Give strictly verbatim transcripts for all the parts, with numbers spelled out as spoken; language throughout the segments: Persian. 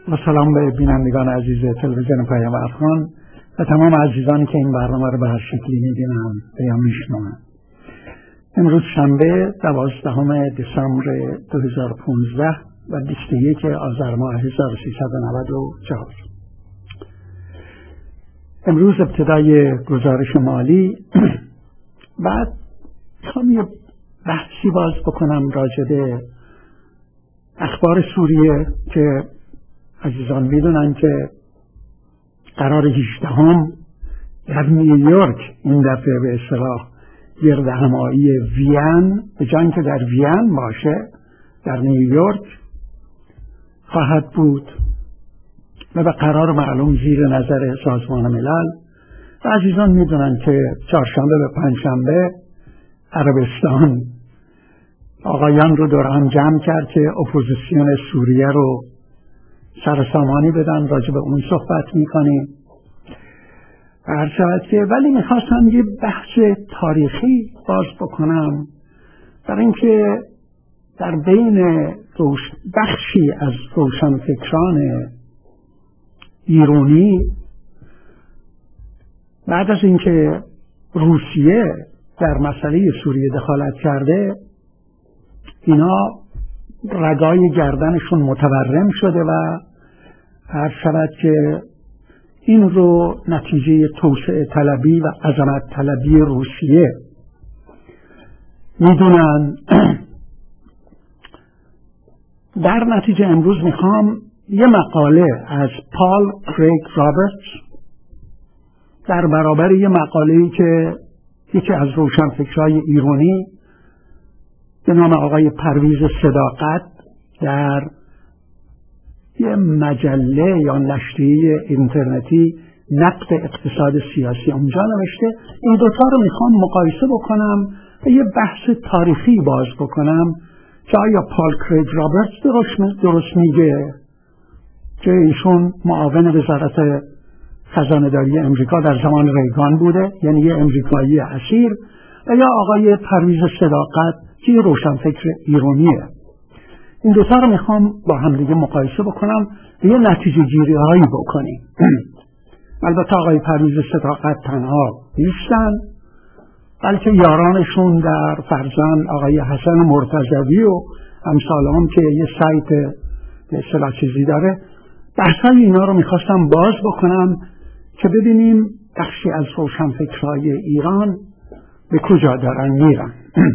و سلام به بینندگان عزیز تلویزیون پیامبر خان و تمام عزیزانی که این برنامه رو به هر شکلی می‌بینن یا میشنون. امروز شنبه دوازدهم دسامبر دو هزار و پانزده و بیست و یک آذر ماه هزار و سیصد و نود و چهار. امروز ابتدای گزارش مالی. بعد میخوام یه بحثی باز بکنم راجع به اخبار سوریه که عزیزان میدونن که قرار هجدهم در نیویورک این دفعه به اصطلاح گرد همایی وین به جای که در وین باشه در نیویورک خواهد بود و به قرار معلوم زیر نظر سازمان ملل. و عزیزان میدونن که چهارشنبه به پنجشنبه عربستان آقایان رو دور هم جمع کرد که اپوزیسیون سوریه رو سرسامانی بدن. راجع به اون صحبت میکنیم هر شود که، ولی میخواستم یه بحث تاریخی باز بکنم برای اینکه در بین روش بخشی از روشنفکران ایرانی بعد از اینکه روسیه در مسئله سوریه دخالت کرده اینا رگای گردنشون متورم شده و هر شود که این رو نتیجه توسعه طلبی و عظمت طلبی روسیه میدونن. در نتیجه امروز میخوام یه مقاله از پال کریگ رابرتس در برابر یه مقاله‌ای که یکی از روشنفکرای ایرانی به نام آقای پرویز صداقت در یه مجله یا نشریه اینترنتی نقد اقتصاد سیاسی اونجا نوشته، این دوتا رو میخوام مقایسه بکنم و یه بحث تاریخی باز بکنم که آیا پال کریگ رابرتس درست, درست میگه که ایشون معاون وزارت خزانه‌داری امریکا در زمان ریگان بوده، یعنی یه امریکایی اصیل، و یا آقای پرویز صداقت که روشنفکر ایرانیه. این دوتا رو میخوام با هم دیگه مقایسه بکنم و یه نتیجه گیری هایی بکنیم. البته آقای پرویز صداقت تنها نیستن، بلکه یارانشون در فرزند آقای حسن مرتضوی و امثال هم که یه سایت به اصطلاح چیزی داره. بحثای اینا رو میخواستم باز بکنم که ببینیم بخشی از روشنفکرهای ایران به کجا دارن میرن.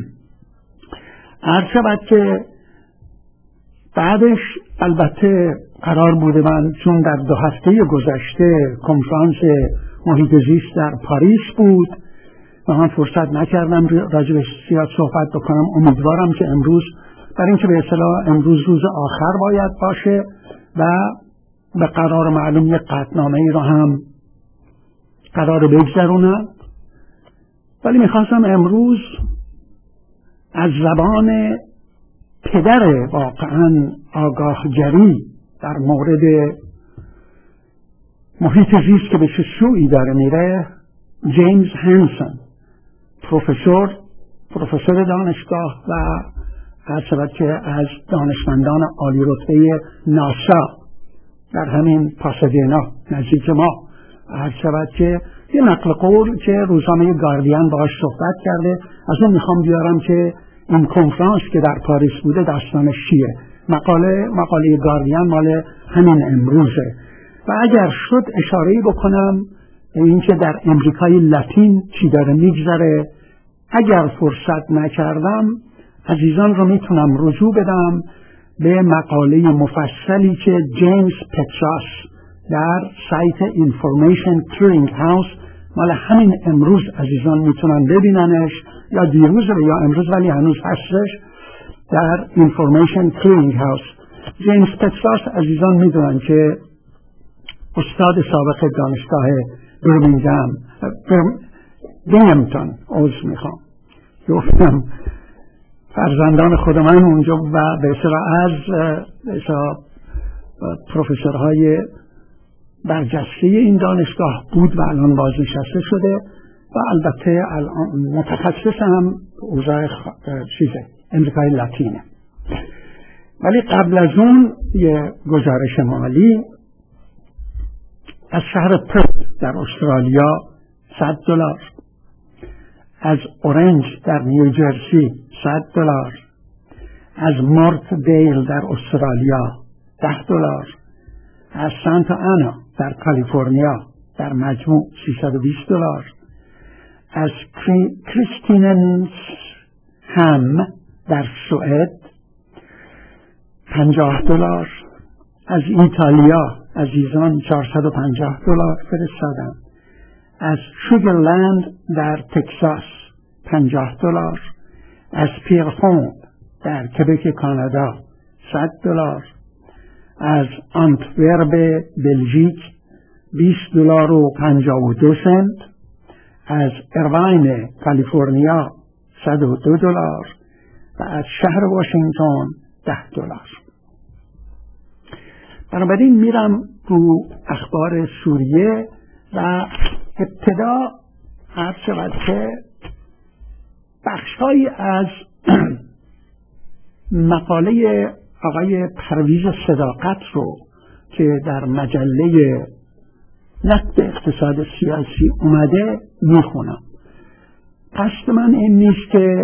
عرض شود که بعدش البته قرار بوده من چون در دو هفته گذشته کنفرانس محیط زیست در پاریس بود و من فرصت نکردم راجع به زیاد صحبت بکنم. امیدوارم که امروز برای اینکه به اصطلاح امروز روز آخر باید باشه و به قرار معلوم یک قطعنامه ای رو هم قرار بگذرونم، ولی میخواستم امروز از زبان پدر واقعا آگاهگری در مورد محیط زیست که به چه سویی داره میره، جیمز هنسن پروفسور پروفسور دانشگاه و هر شود که از دانشمندان عالی رتبه ناسا در همین پاسادینا نزدیک ما، هر شود که یه نقل قول که روزنامه گاردین باهاش صحبت کرده، از اون میخوام بیارم که این کنفرانس که در پاریس بوده داستانش چیه. مقاله مقاله گاردین مال همین امروزه و اگر شد اشاره‌ای بکنم این که در امریکای لاتین چی داره میگذره. اگر فرصت نکردم عزیزان رو میتونم رجوع بدم به مقاله مفصلی که جیمز پتراس در سایت اینفورمیشن کلینگ هاوس مال همین امروز عزیزان میتونن ببیننش، یا دیروز یا امروز ولی هنوز هستش، در اینفورمیشن کلینگ هاوس. جیمز پتراس عزیزان میدونن که استاد سابق دانشگاه برمینگهم بینگهمتون اوز میخوام گفتم فرزندان خود من اونجا و به اصطلاح از پروفسورهای برجسته این دانشگاه بود و الان بازنشسته شده و البته متخصص هم اوضاع چیزه امریکای لاتینه. ولی قبل از اون یه گزارش مالی از شهر پرت در استرالیا صد دلار، از اورنج در نیوجرسی صد دلار، از مورت دیل در استرالیا ده دلار، از سانتا آنا در کالیفرنیا در مجموع سیصد و بیست دلار، از کریستیننس هم در سوئد پنجاه دلار، از ایتالیا عزیزان چهارصد و پنجاه دلار فرستادم، از شوگرلند در تکساس پنجاه دلار، از پیرفوند در کبک کانادا صد دلار، از آنتورپ بلژیک بیست دلار و پنجاه و دو سنت، از ایرواین کالیفرنیا صد و دو دلار و از شهر واشنگتن ده دلار. بنابراین میرم رو اخبار سوریه و ابتدا عرض شود که بخشهایی از مقاله آقای پرویز صداقت رو که در مجله نقد اقتصاد سیاسی اومده میخونم. قصد من این نیست که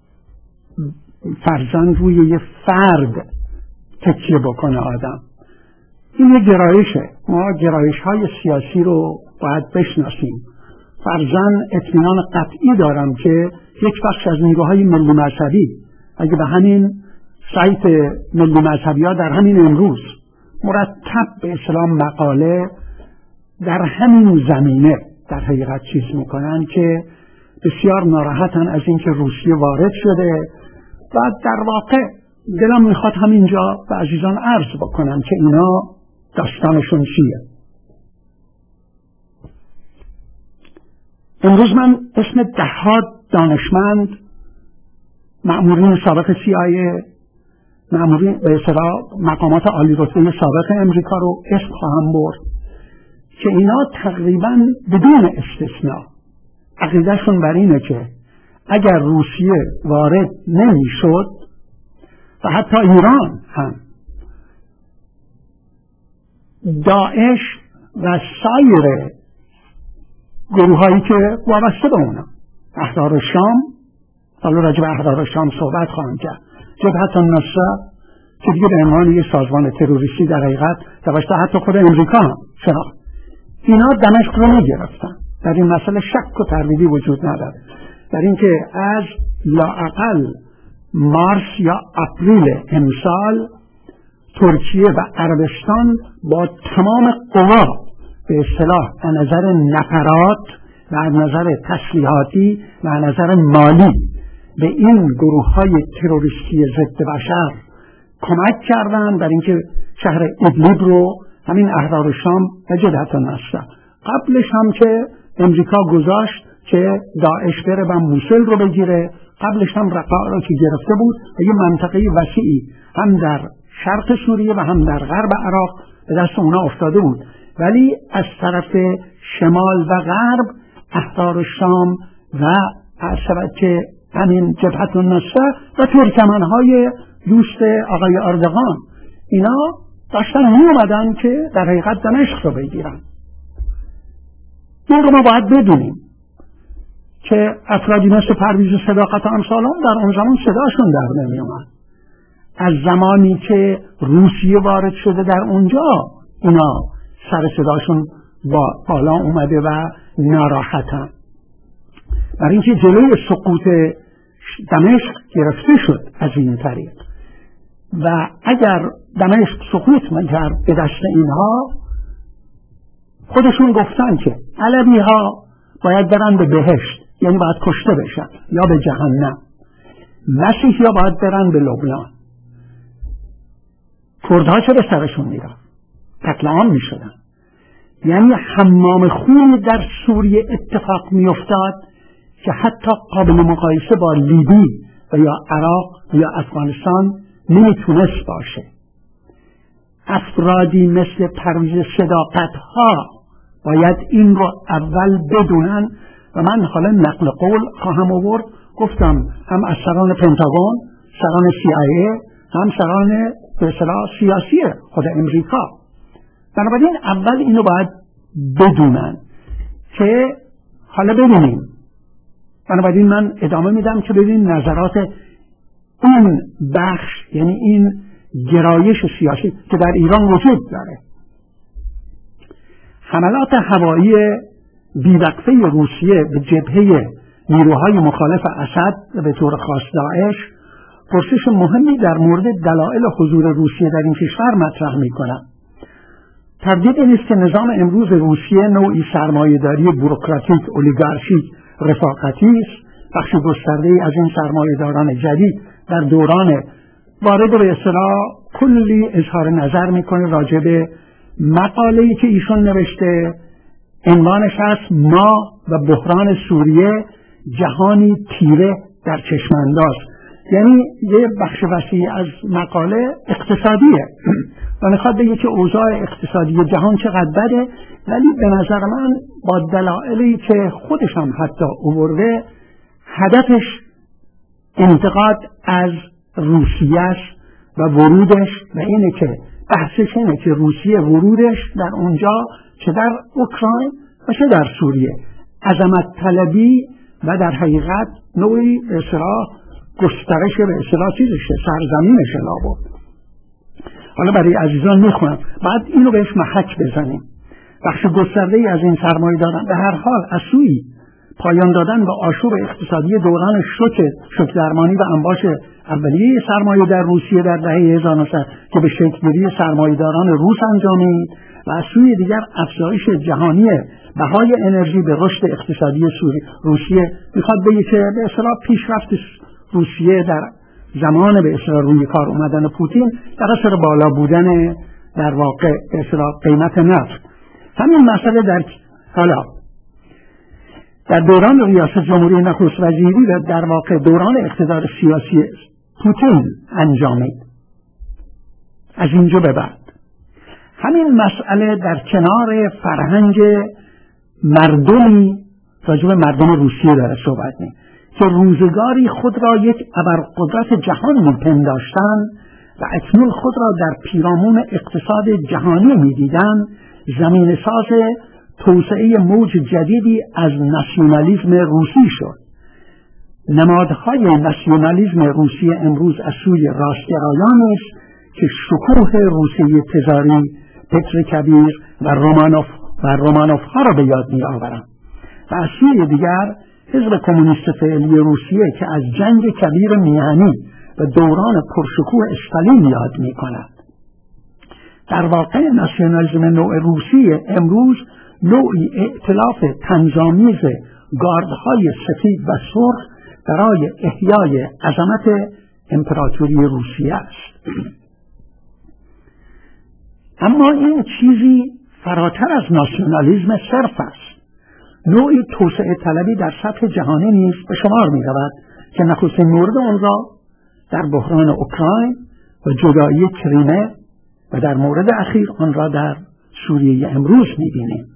فرزن روی یه فرد تکیه بکنه آدم. این یه گرایشه. ما گرایش های سیاسی رو باید بشناسیم. فرزن اطمینان قطعی دارم که یک بخش از نیروهای ملی مذهبی اگه به همین سایت ملی مذهبی ها در همین امروز مرتب به اسلام مقاله در همین زمینه در حقیقت چیز میکنن که بسیار ناراحتن از اینکه روسیه وارد شده و در واقع دلم میخواد همینجا به عزیزان عرض بکنم که اینا داستانشون چیه. امروز من اسم دهات دانشمند، مأمورین سابق سی آی ای، مأمورین به اصطلاح مقامات عالی رتبه سابق امریکا رو اسم خواهم برد که اینا تقریبا بدون استثناء عقیدهشون بر اینه که اگر روسیه وارد نمیشد و حتی ایران هم، داعش و سایر گروه هایی که وابسته به اونا، احرار شام، حالا راجع به احرار شام صحبت خواهم کرد، جبهت النصره که دیگه به عنوان یک سازمان تروریستی در حقیقت توسط حتی خود امریکا هم شناخت، اینا دمشق رو میگرفتن. در این مسئله شک و تردیدی وجود نداره در اینکه از لااقل مارس یا اپریل امسال ترکیه و عربستان با تمام قوا به اصطلاح از نظر نفرات و از نظر تسلیحاتی و از نظر مالی به این گروه های تروریستی ضد بشر کمک کردن برای اینکه شهر ادلیب رو، همین احرار شام و جبهت النصره، قبلش هم که امریکا گذاشت که داعش بره و موسل رو بگیره، قبلش هم رقاع رو که گرفته بود و یه منطقه وسیعی هم در شرق سوریه و هم در غرب عراق به دست اونا افتاده بود. ولی از طرف شمال و غرب احرار شام و عرض که همین جبهت النصره و ترکمنهای دوست آقای اردوغان، اینا داشتن می اومدن که در حقیقت دمشق رو بگیرن. این رو ما باید بدونیم که افرادی مثل پرویز صداقت و امثالان در اون زمان صداشون در نمی اومد. از زمانی که روسیه وارد شده در اونجا اینا سر صداشون با بالا اومده و ناراحتن، برای اینکه جلوی سقوط دمشق گرفته شد از این طریق و اگر دمشق سقوط می‌کرد به دست اینها، خودشون گفتن که علوی ها باید برن به بهشت، یعنی باید کشته بشن، یا به جهنم. مسیحی ها باید برن به لبنان. کردها چه به سرشون میرن؟ قتل عام میشدن. یعنی حمام خون در سوریه اتفاق میافتاد که حتی قابل مقایسه با لیبی و یا عراق و یا افغانستان نمیتونست باشه. افرادی مثل پرویز صداقت ها باید این رو اول بدونن و من حالا نقل قول خواهم آورد. گفتم هم از سران پنتاگون، سران سی آی ای، هم سران به اصطلاح سیاسی خود امریکا. بنابراین اول اینو باید بدونن که حالا ببینیم. بنابراین من ادامه میدم که ببینیم نظرات این بخش، یعنی این گرایش سیاسی که در ایران وجود داره. حملات هوایی بیوقفه روسیه به جبهه نیروهای مخالف اسد و به طور خاص داعش پرسش مهمی در مورد دلایل حضور روسیه در این کشور مطرح می‌کند. تردید نیست که نظام امروز روسیه نوعی سرمایه‌داری بوروکراتیک، اولیگارشیک، رفاقتی است. بخش گسترده‌ای از این سرمایه‌داران جدید در دوران وارد به اصطلاح کلی اظهار نظر میکنه راجع به مقاله‌ای که ایشون نوشته. عنوانش هست ما و بحران سوریه جهانی تیره در چشمانداز. یعنی یه بخش وسیعی از مقاله اقتصادیه و میخواد بگه که اوضاع اقتصادی جهان چقدر بده، ولی به نظر من با دلایلی که خودش هم حتی آورده هدفش انتقاد از روسیه است و ورودش و اینه که بحثش اینه که روسیه ورودش در اونجا چه در اوکراین و چه در سوریه عظمت طلبی و در حقیقت نوعی به اصطلاح گسترش به اصطلاح چیزشه، سرزمینش لابد. حالا برای عزیزان میخونم، بعد اینو بهش محک بزنیم. بخش گسترده‌ای از این سرمایه دارن به هر حال از سوی پایان دادن به آشوب اقتصادی دوران شوک شوک درمانی و انباش اولیه سرمایه در روسیه در دهه هزار و نهصد که به شکل‌گیری سرمایه‌داران روس انجامید و از سوی دیگر افزایش جهانی بهای انرژی به رشد اقتصادی سوری روسیه میخواد بگه که به اصطلاح پیشرفت روسیه در زمان به اصطلاح روی کار اومدن پوتین در اثر بالا بودن در واقع به اصطلاح قیمت نفت. همین مسئله در حالا در دوران ریاست جمهوری نخست وزیری و در واقع دوران اقتدار سیاسی پوتین انجامید. از اینجا به بعد همین مسئله در کنار فرهنگ مردمی راجع به مردم روسیه داره صحبت می که روزگاری خود را یک ابرقدرت جهان میپنداشتند و اکنون خود را در پیرامون اقتصاد جهانی میدیدند، زمین ساز توسعه موج جدیدی از ناسیونالیسم روسی شد. نمادهای ناسیونالیسم روسیه امروز از سوی راستگرایانی است که شکوه روسیه تزاری، پتر کبیر و رومانوف و رومانوف ها را به یاد می آورند و از سوی دیگر حزب کمونیست فعلی روسیه که از جنگ کبیر میهنی و دوران پرشکوه استالین یاد می کند. در واقع ناسیونالیسم نوع روسیه امروز نوعی ائتلاف طنزآمیز گاردهای سفید و سرخ برای احیای عظمت امپراتوری روسیه است. اما این چیزی فراتر از ناسیونالیسم صرف است. نوعی توسعه طلبی در سطح جهانی نیز به شمار می رود که نخستین مورد آن را در بحران اوکراین و جدایی کریمه و در مورد اخیر آن را در سوریه امروز می بینیم.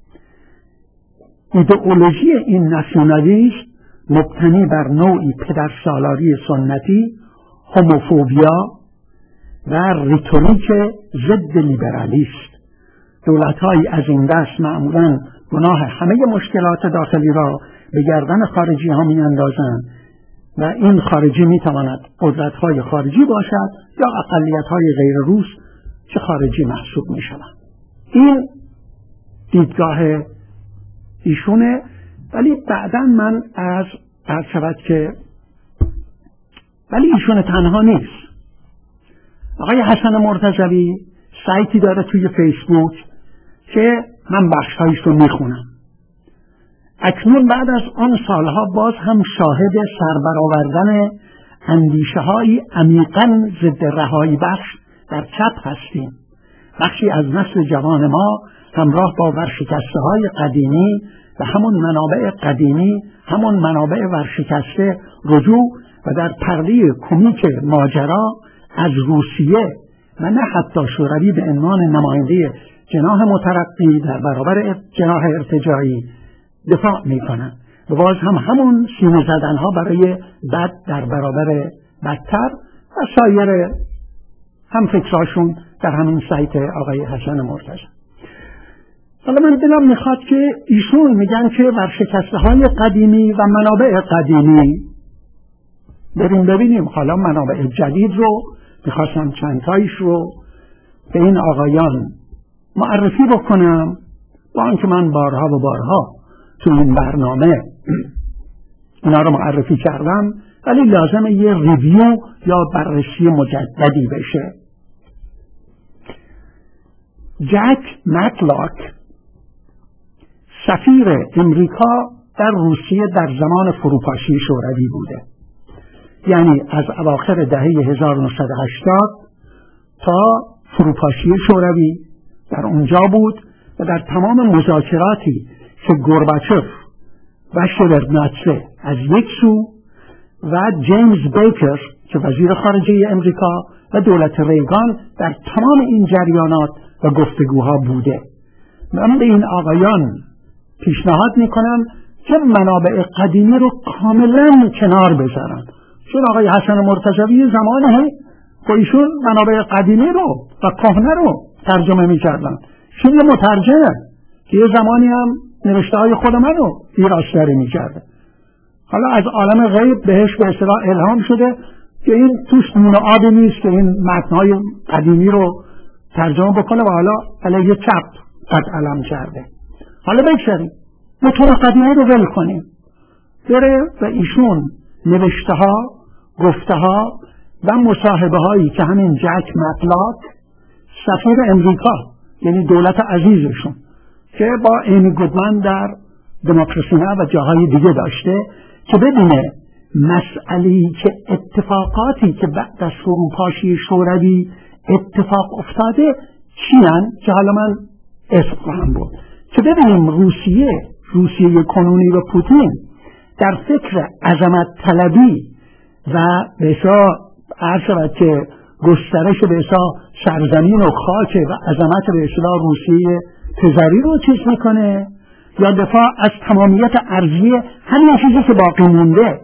ایدئولوژی این ناسیونالیسم مبتنی بر نوعی پدرسالاری سنتی، هوموفوبیا و ریتوریک ضد لیبرالیست. دولت‌هایی از این دست معمولاً گناه همه مشکلات داخلی را به گردن خارجی ها می اندازند و این خارجی می تواند قدرت‌های خارجی باشد یا اقلیت‌های غیر روس که خارجی محسوب می شوند. این دیدگاه ایشونه، ولی بعداً من از عرض شود که ولی ایشون تنها نیست. آقای حسن مرتضوی سایتی داره توی فیسبوک که من بخشهایش رو میخونم. اکنون بعد از آن سالها باز هم شاهد سربرآوردن اندیشه های عمیقاً ضد رهایی بخش در چپ هستیم. بخشی از نسل جوان ما همراه با ورشکسته های قدیمی و همون منابع قدیمی، همون منابع ورشکسته رجوع و در پرده کمیک ماجرا از روسیه و نه حتی شوروی به عنوان نماینده جناح مترقی در برابر جناح ارتجاعی دفاع می کنند و باز هم همون سینه زدن ها برای بد در برابر بدتر و سایر هم فکراشون در همین سایت آقای حسن مرتضی. حالا من دلم میخواد که ایشون میگن که ورشکسته های قدیمی و منابع قدیمی بریم ببینیم. حالا منابع جدید رو میخواستم چند تایش رو به این آقایان معرفی بکنم، با آنکه من بارها و بارها تو این برنامه اینا رو معرفی کردم، ولی لازمه یه ریویو یا بررسی مجددی بشه. جک مکلاک سفیر امریکا در روسیه در زمان فروپاشی شوروی بوده، یعنی از اواخر دهه هزار و نهصد و هشتاد تا فروپاشی شوروی در اونجا بود و در تمام مذاکراتی که گورباچوف و شevardnadze از یک سو و جیمز بیکر که وزیر خارجه امریکا و دولت ریگان در تمام این جریانات و گفتگوها بوده. من به این آقایان پیشنهاد میکنم که منابع قدیمی رو کاملا کنار بذارن، چون آقای حسن مرتضوی زمانه با ایشون منابع قدیمی رو و کهنه رو ترجمه میکردن. چون یه مترجمه که یه زمانی هم نوشته های خود من رو ایراستری میکرده، حالا از عالم غیب بهش به اصطلاح الهام شده که این توش نون آبی نیست که این متنهای قدیمی رو ترجمه بکنه و حالا علیه چپ قد علم کرده. حالا بگذاریم متون قدیمی رو ول کنیم، بره و ایشون نوشته ها، گفته ها و مصاحبه هایی که همین جک مکلاک سفیر امریکا، یعنی دولت عزیزشون که با ایمی گودمن در دموکراسی نه و جاهای دیگه داشته، که ببینه مسئله‌ای که اتفاقاتی که بعد از فروپاشی شوروی اتفاق افتاده چیان، که حالا من اسم خواهم بود، که ببینیم روسیه روسیه کنونی و پوتین در فکر عظمت طلبی و به اصطلاح عرض شود که گسترش به اصطلاح سرزمین و خاک و عظمت به اصطلاح روسیه تزاری رو چیز میکنه، یا دفاع از تمامیت ارضی همین چیزی که باقی مونده.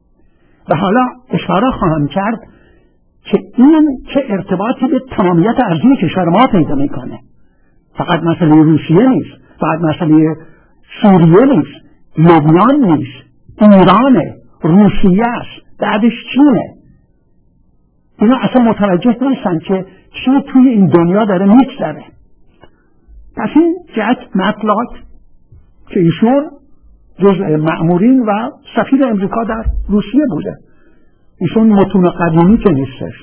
و حالا اشاره خواهم کرد که این چه ارتباطی به تمامیت ارضی کشور ما پیدا میکنه. فقط مسئله روسیه نیست، فقط مسئله سوریه نیست، لبنان نیست، ایرانه، روسیه است، بعدش چینه. اینا اصلا متوجه نیستن که چی توی این دنیا داره میگذره. پس این جک مکلاک که ایشون جزء مأمورین و سفیر امریکا در روسیه بوده، ایشون متون قدیمی که نیستش.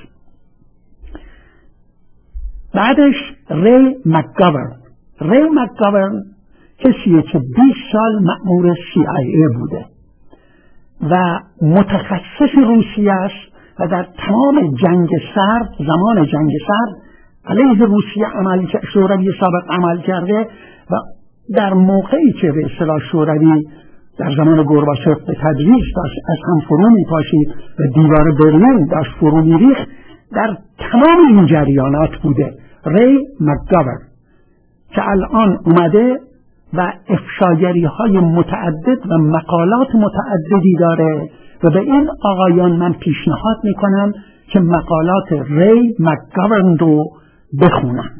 بعدش ری مکگاورن. ری مکگاورن کسیه که بیست سال مأمور سی آی ای بوده و متخصص روسیه است و در تمام جنگ سرد، زمان جنگ سرد علیه روسیه عمل شوروی سابق عمل کرده و در موقعی که به اصطلاح شوروی در زمان گورباچوف به تدریج داشت از هم فرو میپاشید و دیوار برلین داشت فرو میریخت، در تمام این جریانات بوده. ری مکگاورن که الان اومده و افشاگری های متعدد و مقالات متعددی داره و به این آقایان من پیشنهاد میکنم که مقالات ری مکگاورن رو بخونن.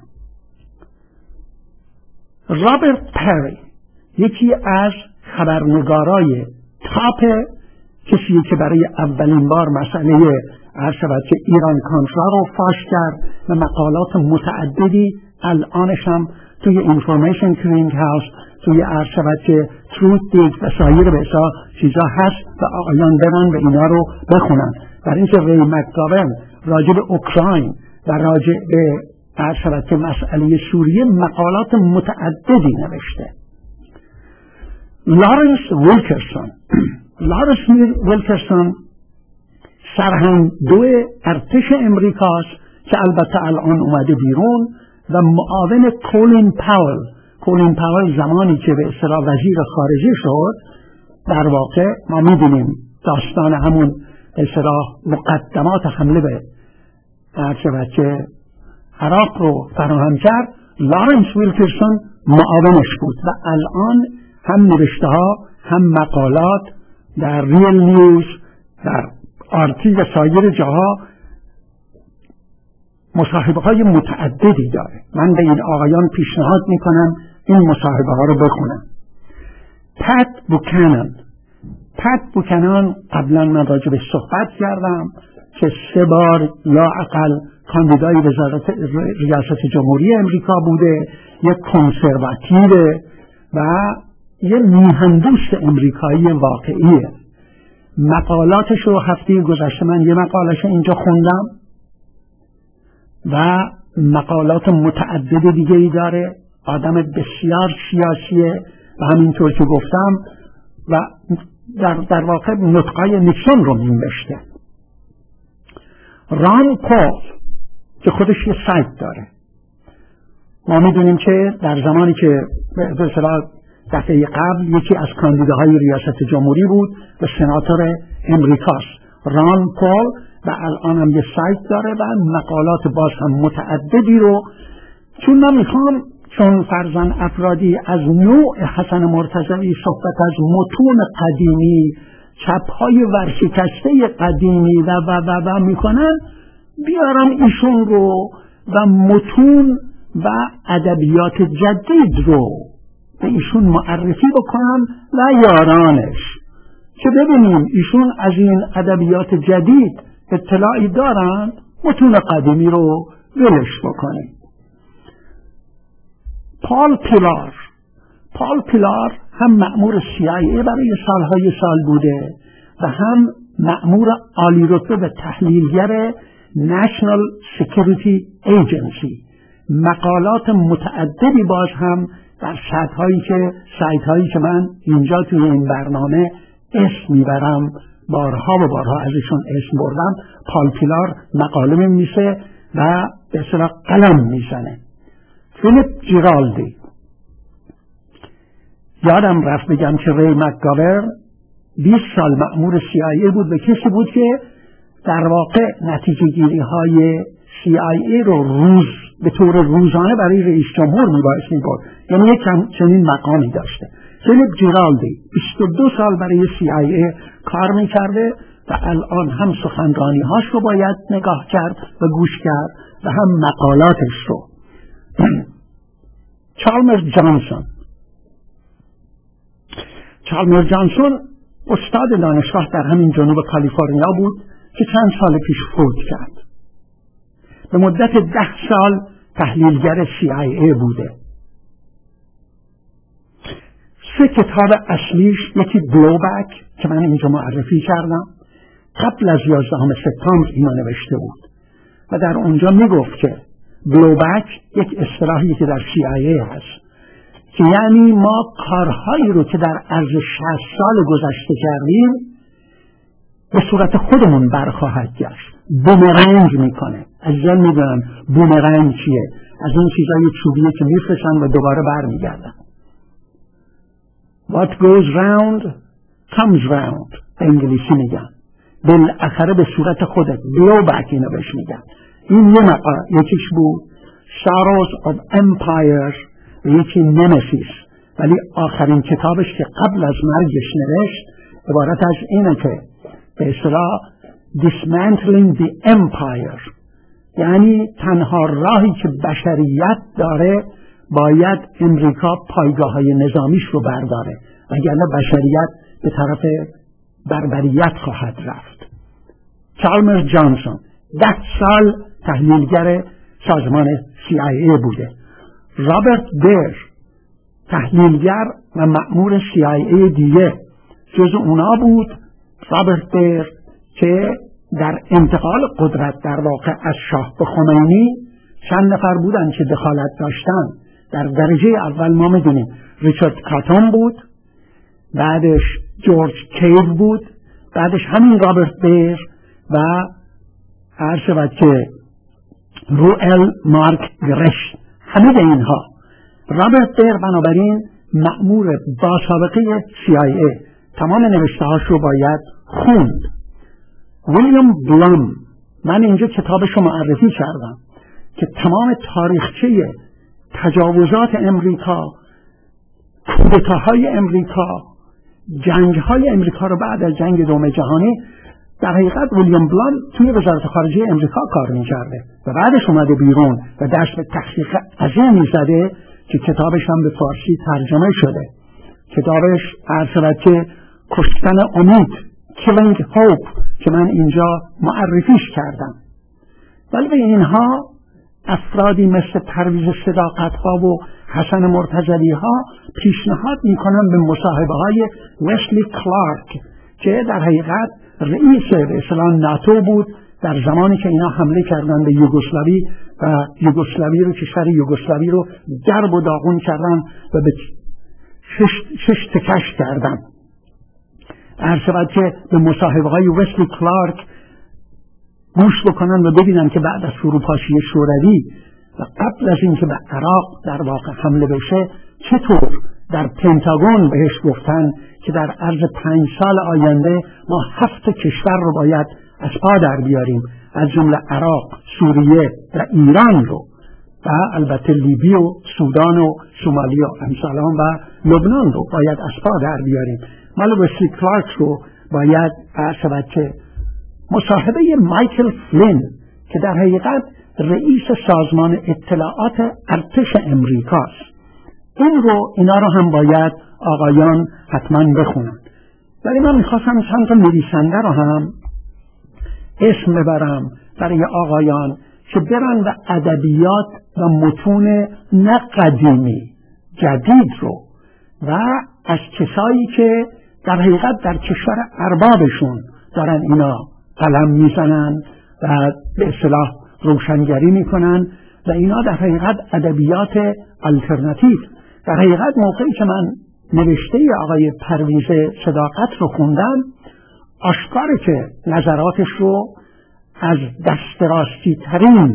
رابرت پری یکی از خبرنگارای تاپ، کسی که برای اولین بار مسئله عرض شود که ایران کانترا رو فاش کرد و مقالات متعددی الانش هم توی اینفورمیشن کلینگ هاوس، توی عرض شود که تروت دیگ و سایر به اصلا چیزا هست و آقایان برن و اینا رو بخونن. برای اینکه ری مکگاورن راجع به اوکراین و راجع به عرض شود که مسئله سوریه مقالات متعددی نوشته. لارنس ویلکرسون لارنس ویلکرسون سرهنگ دو ارتش امریکاست که البته الان اومده بیرون و معاون کولین پاول کولین پاول زمانی که به اصطلاح وزیر خارجه شد، در واقع ما میدونیم داستان همون اصطلاح مقدمات حمله به عرض که عراق رو فراهم کرد. لارنس ویلکرسون معاونش بود و الان هم نوشته ها هم مقالات در ریل نیوز، در آرتی و سایر جاها مصاحبه های متعددی داره. من به این آقایان پیشنهاد میکنم این مصاحبه ها رو بخونم. پت بوکانن پت بوکانن قبلا من راجع به صحبت کردم که سه بار یا اقل کاندیدای وزارت ریاست جمهوری امریکا بوده، یک کنسرواتیو و یه میهندوست امریکایی واقعیه. مقالاتش رو هفته گذشته من یه مقالش اینجا خوندم و مقالات متعدد دیگه ای داره. آدم بسیار سیاسیه و همینطور که گفتم و در, در واقع نطقای نیکسون رو می‌نوشته. ران پال که خودش یه سایت داره. ما میدونیم که در زمانی که به اصطلاح دفعه قبل یکی از کاندیداهای ریاست جمهوری بود و سناتور امریکاست، ران پال، و الان هم یه سایت داره و مقالات باز هم متعددی رو، چون من میخوام چون فرزن افرادی از نوع حسن مرتضوی صحبت از متون قدیمی، چپهای ورشکسته قدیمی و و و و میکنن، بیارم ایشون رو و متون و ادبیات جدید رو به ایشون معرفی بکنم و یارانش، که ببینیم ایشون از این ادبیات جدید اطلاعی دارن، متون قدیمی رو ولش بکنیم. پال پیلار پال پیلار هم مأمور سی آی ای برای سالهای سال بوده و هم مأمور عالی رتبه و تحلیلگر National Security Agency. مقالات متعددی باز هم در سایت‌هایی که سایت‌هایی که من اینجا توی این برنامه اسم میبرم، بارها و بارها ازشون اسم بردم. پال پیلار مقاله می‌نویسه و به اصطلاح قلم میزنه. فیلیپ جیرالدی، یادم رفت بگم که ری مکگاورن بیست سال مأمور سی آی ای بود و کسی بود که در واقع نتیجه گیری های سی آی ای رو روز به طور روزانه برای رئیس جمهور میبایست میبرد، یعنی یک چنین مقامی داشته. فیلیپ جیرالدی بیست و دو سال برای سی آی ای کار میکرده و الان هم سخنرانی هاش رو باید نگاه کرد و گوش کرد و هم مقالاتش رو. چالمرز جانسون چالمرز جانسون استاد دانشگاه در همین جنوب کالیفرنیا بود که چند سال پیش فوت کرد. به مدت ده سال تحلیلگر سی آی ای بوده. سه کتاب اصلیش، یکی بلوبک که من اینجا معرفی کردم، قبل از یازدهم سپتامبر اینو نوشته بود و در اونجا میگفت که بلوبک یک اصطلاحی که در سی آی ای هست که یعنی ما کارهایی رو که در عرض شصت سال گذشته کردیم به صورت خودمون برخواهد گشت. بومرنگ میکنه. عزیزان میدونن بومرنگ چیه؟ از اون چیزای چوبیه که میفرستن و دوباره برمیگردن. What goes round comes round به انگلیسی میگن. بالاخره به صورت خودت بلوبک اینو بهش میگن. این یه مقال یکیش بود Sorrows of Empire و یکی نمسیس، ولی آخرین کتابش که قبل از مرگش نوشت عبارت از اینه که به اصطلاح Dismantling the Empire، یعنی تنها راهی که بشریت داره باید امریکا پایگاه های نظامیش رو برداره، وگرنه بشریت به طرف بربریت خواهد رفت. چالمرز جانسون ده سال تحلیلگر سازمان سی آی ای بوده. رابرت بیر تحلیلگر و مأمور سی آی ای دیگه جز اونا بود. رابرت بیر که در انتقال قدرت در واقع از شاه به خمینی چند نفر بودن که دخالت داشتن. در درجه اول ما میدونیم ریچارد کاتون بود، بعدش جورج کیو بود، بعدش همین رابرت بیر و عرض شود که روئل مارک گرش. همه اینها رابرت بیر بنابراین مأمور با سابقه سی آی ای، تمام نوشته‌هاش رو باید خوند. ویلیام بلام، من اینجا کتابش رو معرفی کردم که تمام تاریخچه تجاوزات امریکا، کودتاهای امریکا، جنگ‌های امریکا رو بعد از جنگ دوم جهانی در حقیقت ویلیام بلان توی وزارت خارجه امریکا کار میکرده و بعدش اومده بیرون و دست به تحقیق عظیمی زده که کتابش هم به فارسی ترجمه شده. کتابش عرض شود که کشتن امید، Killing Hope، که من اینجا معرفیش کردم. ولی به اینها افرادی مثل پرویز صداقت ها و حسن مرتضوی ها پیشنهاد میکنن به مصاحبه های وسلی کلارک که در حقیقت رئیس به اصطلاح ناتو بود در زمانی که اینا حمله کردن به یوگسلاوی و یوگسلاوی رو کشور یوگسلاوی رو درب و داغون کردن و به شش, شش تکش کردن. عرض شود که به مصاحبه های وسلی کلارک گوش بکنن و ببینن که بعد از فروپاشی شوروی و قبل از اینکه به عراق در واقع حمله بشه چطور در پنتاگون بهش گفتن که در عرض پنج سال آینده ما هفت کشور رو باید از پا در بیاریم، از جمله عراق، سوریه و ایران رو و البته لیبی و سودان و سومالی و امثالان و لبنان رو باید از پا در بیاریم. مال وسلی کلارک رو باید عرض شود که مصاحبه مایکل فلین که در حقیقت رئیس سازمان اطلاعات ارتش امریکاست، این رو اینا رو هم باید آقایان حتما بخونن. ولی من میخواستم چند تا نویسنده رو هم اسم ببرم برای آقایان که برن و ادبیات و متون نه قدیمی، جدید رو و از کسایی که در حقیقت در کشور اربابشون دارن اینا قلم میزنن و به اصطلاح روشنگری میکنن و اینا در حقیقت ادبیات آلترناتیو. در حقیقت موقعی که من نوشته آقای پرویز صداقت رو خوندم آشکاره که نظراتش رو از دستراستی ترین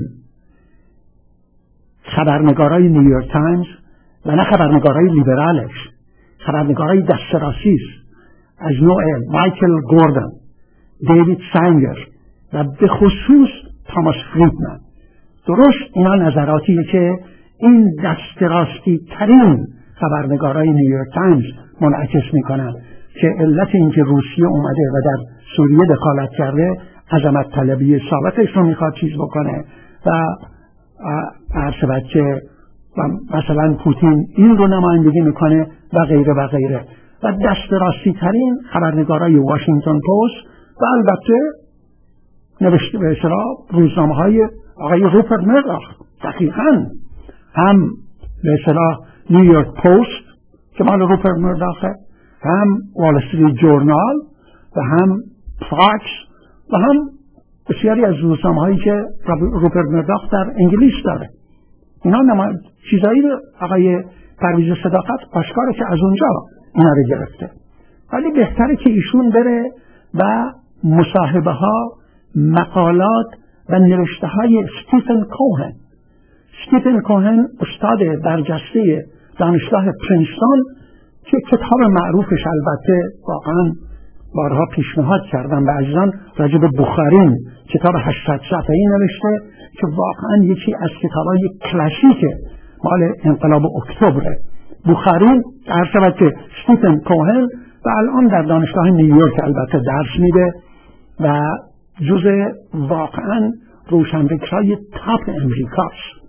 خبرنگارای نیویورک تایمز و نه خبرنگارای لیبرالش، خبرنگارای دستراستیش از نوع مایکل گوردن، دیوید سانگر و به خصوص تاماس فریدمن، درست اینا نظراتیه که این دستراستی ترین خبرنگارای نیویورک تایمز منعکس میکنن که علت اینکه روسیه اومده و در سوریه دخالت کرده عظمت طلبی ثابتش رو میخواد چیز بکنه و عرض شود که مثلا پوتین این رو نمایندگی میکنه و غیره و غیره و دستراستی ترین خبرنگارای واشنگتن پست و البته نوشته به اصطلاح روزنامه های آقای روپرت مرداخ، دقیقاً هم به اصطلاح نیویورک پست که مال روپرت مرداخه، هم وال استریت جورنال و هم فاکس و هم بسیاری از روزنامه هایی که روپرت مرداخ در انگلیس داره. اینا نما چیزایی رو آقای پرویز صداقت آشکاره که از اونجا اینا رو گرفته. ولی بهتره که ایشون بره و مصاحبه ها، مقالات و نوشته های استیفن کوهن. استیفن کوهن استاد برجسته دانشگاه پرینستون که کتاب معروفش البته واقعا بارها پیشنهاد کردم به عزیزان راجع به بخارین، کتاب هشتصد صفحه‌ای نوشته که واقعا یکی از کتابای کلاسیک مال انقلاب اکتبر. بخارین عرض شود که استیفن کوهن و الان در دانشگاه نیویورک البته درس میده و جزء واقعا روشنفکرای تاپ امریکاست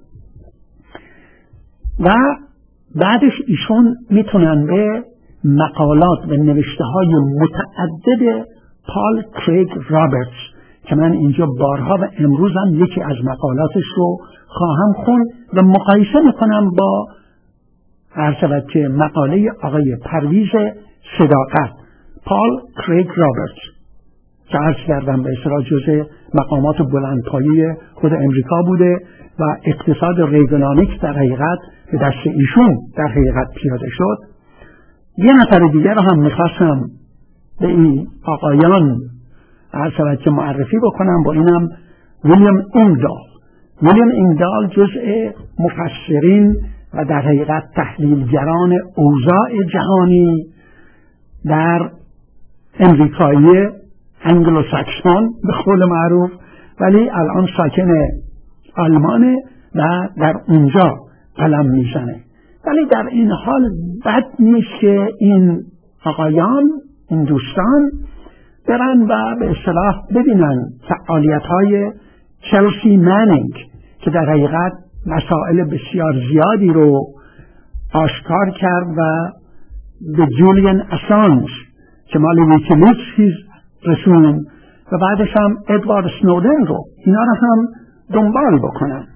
و بعدش ایشون میتونن به مقالات و نوشته های متعدد پال کریگ رابرتس که من اینجا بارها و امروز هم یکی از مقالاتش رو خواهم خوند و مقایسه میکنم با عرض شود که مقاله آقای پرویز صداقت، پال کریگ رابرتس که عرض کردم به اصطلاح جزء مقامات بلندپایه خود امریکا بوده و اقتصاد ریگنامیک در حقیقت به دست ایشون در حقیقت پیاده شد. یه نفر دیگر رو هم میخواستم به این آقایان عرض شود که معرفی بکنم، با اینم ویلیام اینگدال. ویلیام اینگدال جزء مفسرین و در حقیقت تحلیلگران اوضاع جهانی در امریکایی انگلو ساکسون به قول معروف، ولی الان ساکن آلمانه و در اونجا قلم میزنه. ولی در این حال بد نیست که این آقایان، این دوستان برن و به اصطلاح ببینن فعالیت‌های چلسی مانینگ که در حقیقت مسائل بسیار زیادی رو آشکار کرد و به جولیان اسانج که مال ویکیلیکس رسون و بعدش هم ادوارد سنودن رو، اینا رو هم دنبال بکنن.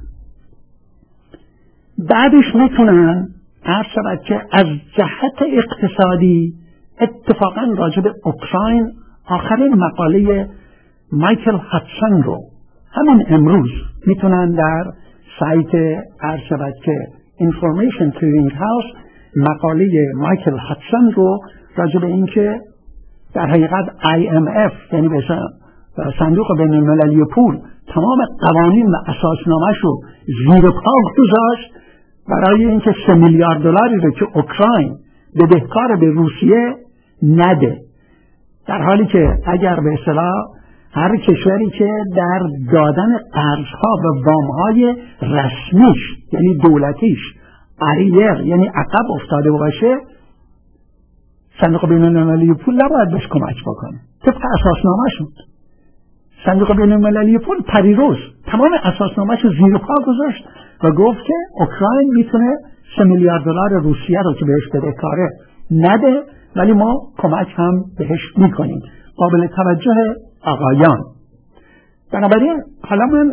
بعدش میتونن عرض شود که از جهت اقتصادی اتفاقا راجع به اوکراین آخرین مقاله مایکل هاتسون رو همون امروز میتونن در سایت عرض شود که Information Clearing House مقاله مایکل هاتسون رو راجع به این که در حقیقت آی ام اف یعنی به صندوق بین المللی پول تمام قوانین و اساسنامه‌ش رو زیر پا گذاشت برای اینکه سه میلیارد دلاری رو که اوکراین بدهکار به روسیه نده، در حالی که اگر به اصطلاح هر کشوری که در دادن قرضها و وامهای رسمیش یعنی دولتیش اریر یعنی عقب افتاده باشه، صندوق بین المللی پول نباید بهش کمک بکنه. طبق اساسنامه‌شون صندوق بین المللی پول پریروز تمام اساسنامه‌اش زیر پا گذاشت و گفت که اوکراین میتونه سه میلیارد دلار روسیه رو که بهش بدهکاره نده، ولی ما کمک هم بهش میکنیم. قابل توجه آقایان. بنابراین حالا من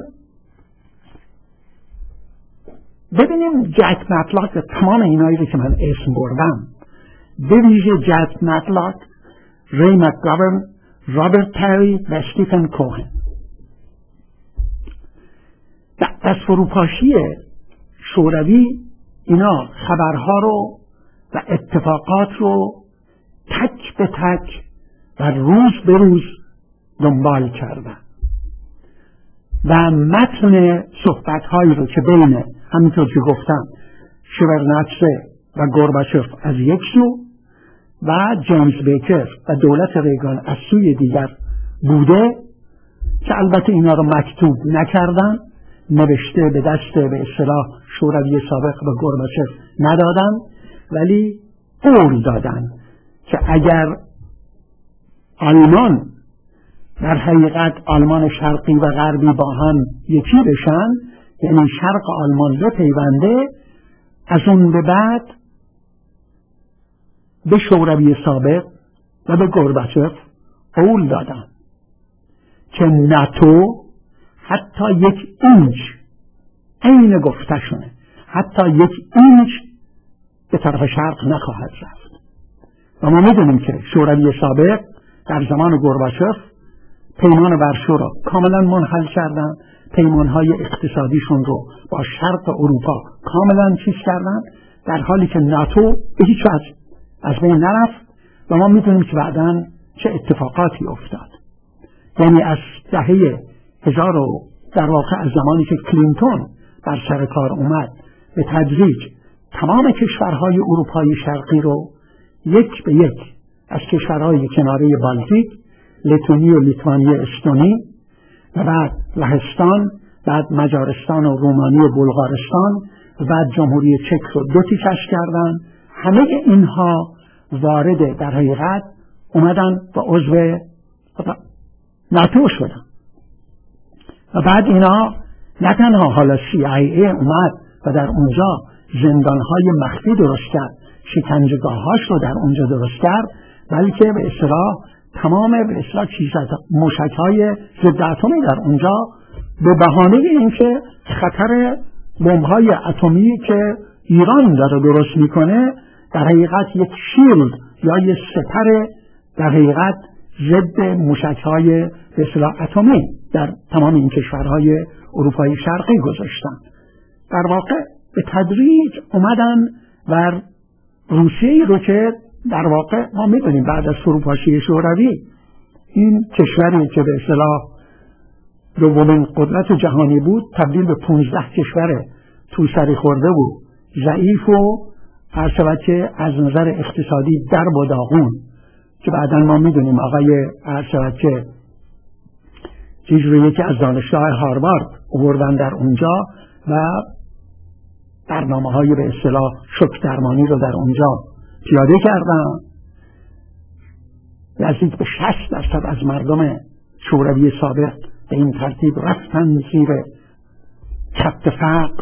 ببینیم جک مطلاق تمام اینایی رو که من اسم بردم، به ویژه جک مطلاق، ری مکگاورن، رابرت پری و استیفن کوهن از فروپاشی شوروی اینا خبرها رو و اتفاقات رو تک به تک و روز به روز دنبال کردن و متن صحبت‌هایی رو که بین همینطور که گفتم شورناتسه و گورباچوف از یک سو و جیمز بیکر و دولت ریگان از سوی دیگر بوده که البته اینا رو مکتوب نکردن، نوشته به دست به اصطلاح شوروی سابق و گورباچوف ندادن، ولی قول دادن که اگر آلمان در حقیقت آلمان شرقی و غربی با هم یکی بشن، یعنی شرق آلمان بپیونده، از اون به بعد به شوروی سابق و به گورباچوف قول دادن که ناتو حتی یک اینچ عین گفته شونه حتی یک اینچ به طرف شرق نخواهد رفت. و ما میدونیم که شوروی سابق در زمان گورباچوف پیمان ورشو را کاملا منحل کردن، پیمانهای اقتصادیشون رو با شرق اروپا کاملا چیز کردن، در حالی که ناتو به هیچ وجه از بین نرفت. و ما میدونیم که بعداً چه اتفاقاتی افتاد. یعنی از دهه هزار و در واقع از زمانی که کلینتون بر سر کار اومد به تدریج تمام کشورهای اروپای شرقی رو یک به یک از کشورهای کناره بالتیک، لتونی و لیتوانی استونی و بعد لهستان، بعد مجارستان و رومانی و بلغارستان و بعد جمهوری چک رو دو تیکش کردن. همه اینها وارد در حقیقت اومدن و عضو ناتو شدن. و بعد اینا نه تنها حالا سی آی ای اومد و در اونجا زندانهای مخفی درست کرد، شکنجهگاه‌هاش رو در اونجا درست کرد، بلکه به اصطلاح تمام به اصطلاح موشک‌های ضد اتمی در اونجا به بهانه اینکه خطر بمب‌های اتمی که ایران داره درست میکنه در حقیقت یک شیلد یا یک سپر در حقیقت ضد موشک‌های به اصطلاح اتمی در تمام این کشورهای اروپای شرقی گذاشتن. در واقع به تدریج اومدن و روسیه رو که در واقع ما می‌دونیم بعد از فروپاشی شوروی این کشوری که به اصطلاح دومین قدرت جهانی بود تبدیل به پانزده کشور توسری خورده بود، ضعیف و هر شود که از نظر اقتصادی در و داغون، که بعدا ما می‌دونیم آقای هر شود که چیز رو یکی از دانشگاه هاروارد آوردن در اونجا و برنامه‌های به اصطلاح شوک درمانی رو در اونجا پیاده کردن. نزدیک به شصت درصد از مردم شوروی سابق به این ترتیب رفتن زیر کبت فقر.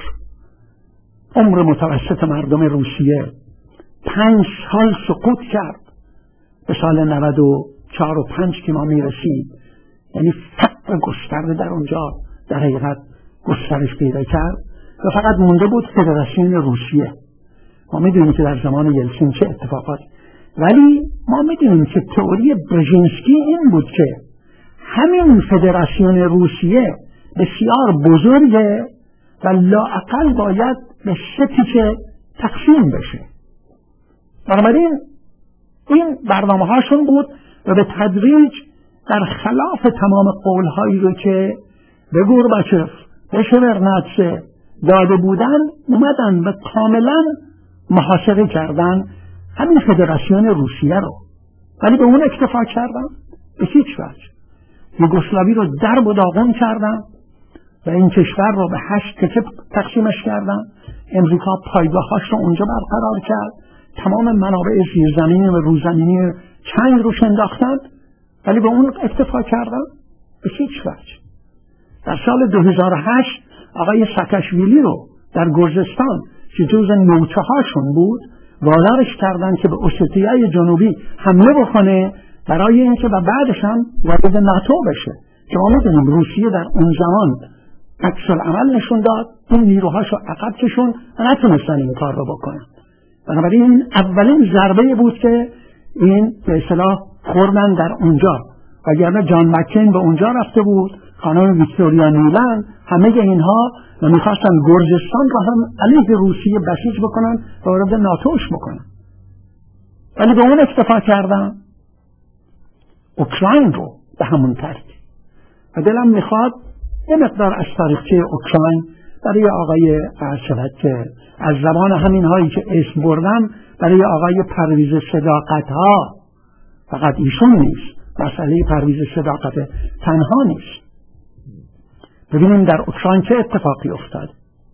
عمر متوسط مردم روسیه پنج سال سقوط کرد، به سال نود و چهار و پنج که ما میرسیم، یعنی فقر گسترده در اونجا در حقیقت گسترش پیدا کرد و فقط مونده بود فدراسیون روسیه. ما میدونیم که در زمان یلسین چه اتفاقاتی، ولی ما میدونیم که تئوری برژینسکی این بود که همین فدراسیون روسیه بسیار بزرگه و لااقل باید به سه تیکه تقسیم بشه. بنابراین این برنامه هاشون بود و به تدریج در خلاف تمام قولهایی رو که به گورباچف به شورناتسه داده بودن اومدن و کاملا محاصره کردن همین فدراسیون روسیه رو، ولی به اون اکتفا کردن به هیچ وجه. یوگسلاوی رو درب و داغون کردن و این کشور رو به هشت تکه تقسیمش کردن. امریکا پایگاهاش رو اونجا برقرار کرد، تمام منابع زیرزمینی و روزمینی چنگ روش انداختند، ولی به اون اکتفا کردن به هیچ وجه. در سال دو هزار و هشت آقای ساکاشویلی رو در گرجستان که جز نوچه هاشون بود وادارش کردن که به اوستیای جنوبی حمله بکنه برای اینکه و بعدش هم وارد ناتو بشه، که ما میدونیم روسیه در اون زمان عکس العمل نشون داد، اون نیروهاشو عقب کشون و نتونستن این کار رو بکنن. بنابراین این اولین ضربه بود که این به اصطلاح خوردن در اونجا، وگرنه جان مکین به اونجا رفته بود، خانم ویکتوریا نیلند، همه اینها و میخواستن گرجستان رو هم علیه روسیه بسیج بکنن و وارد ناتوش بکنن، ولی به اون اکتفا کردن. اوکراین رو به همون ترتیب. و دلم میخواد یه مقدار از تاریخچه اوکراین برای آقای ارشد که از زبان همین هایی که اسم بردم برای آقای پرویز صداقت ها، فقط ایشون نیست، مسئله پرویز صداقت تنها نیست. ببینیم در اوکراین چه اتفاقی افتاد.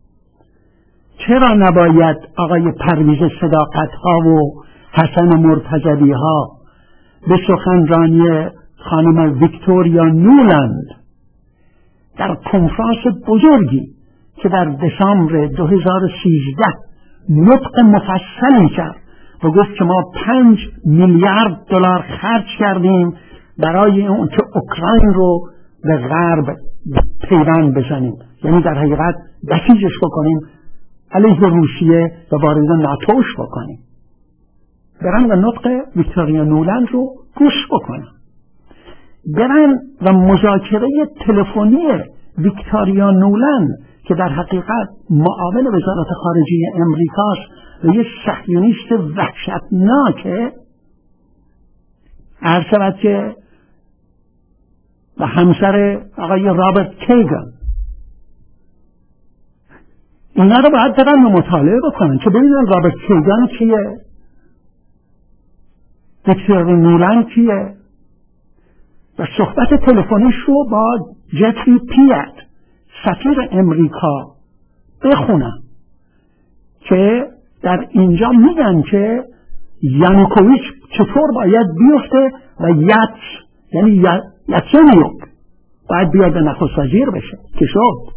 چرا نباید آقای پرویز صداقت ها و حسن مرتضوی ها به سخنرانی خانم ویکتوریا نولند در کنفرانس بزرگی که در دسامبر دو هزار و سیزده نطق مفصلی کرد و گفت که ما پنج میلیارد دلار خرج کردیم برای اون که اوکراین رو به غرب پیوند بزنیم، یعنی در حقیقت بسیجش بکنیم علیه روسیه و وارد ناتوش بکنیم. برن و نطق ویکتوریا نولند رو گوش بکنن، برن و مذاکره تلفنی ویکتوریا نولند که در حقیقت معاون وزارت خارجه امریکاست و یک صهیونیست وحشتناکه، عرض شود که و همسر آقای رابرت کیگان، اینا رو باید برن و مطالعه بکنن که ببینن رابرت کیگان کیه، ویکتوریا نولند کیه، و صحبت تلفنیش رو با جفری پیت سفیر امریکا بخونن که در اینجا میگن که یانوکوویچ چطور باید بیفته و یت یعنی یتسونیوک باید بیاد به نخست وزیر بشه که شد.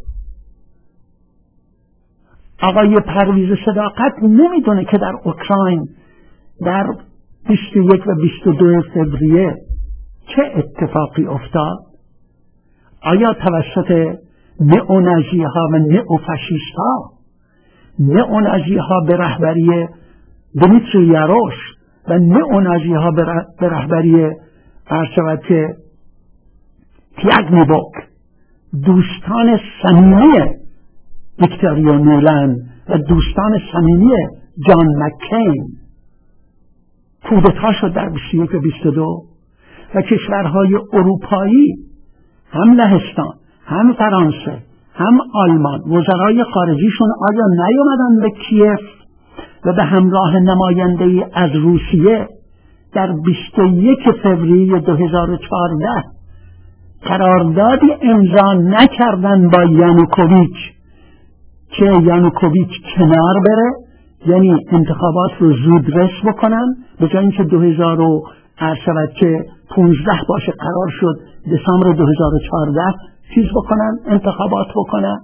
آقای پرویز صداقت نمیدونه که در اوکراین در بیست و یک و بیست و دو فوریه چه اتفاقی افتاد. آیا توسط نئونازی ها و نئوفاشیست ها، نئونازی ها به رهبری دمیتری یاروش و نئونازی ها به رهبری عرض که تیاگنیبوک، دوستان صمیمی ویکتوریا نولند و دوستان صمیمی جان مکین، کودتا شد در بیست و یک و بیست و دو و کشورهای اروپایی، هم لهستان، هم فرانسه، هم آلمان، وزرای خارجیشون آیا نیومدن به کیف و به همراه نماینده از روسیه در بیست و یک فوریه دو هزار و چهارده قراردادی امضا نکردن با یانوکوویچ که یانوکوویچ کنار بره، یعنی انتخابات رو زودرس بکنن، به جای اینکه دو هزار و عرض شود که پونزده باشه قرار شد دسامبر دو هزار و چهارده چیز بکنن، انتخابات بکنن.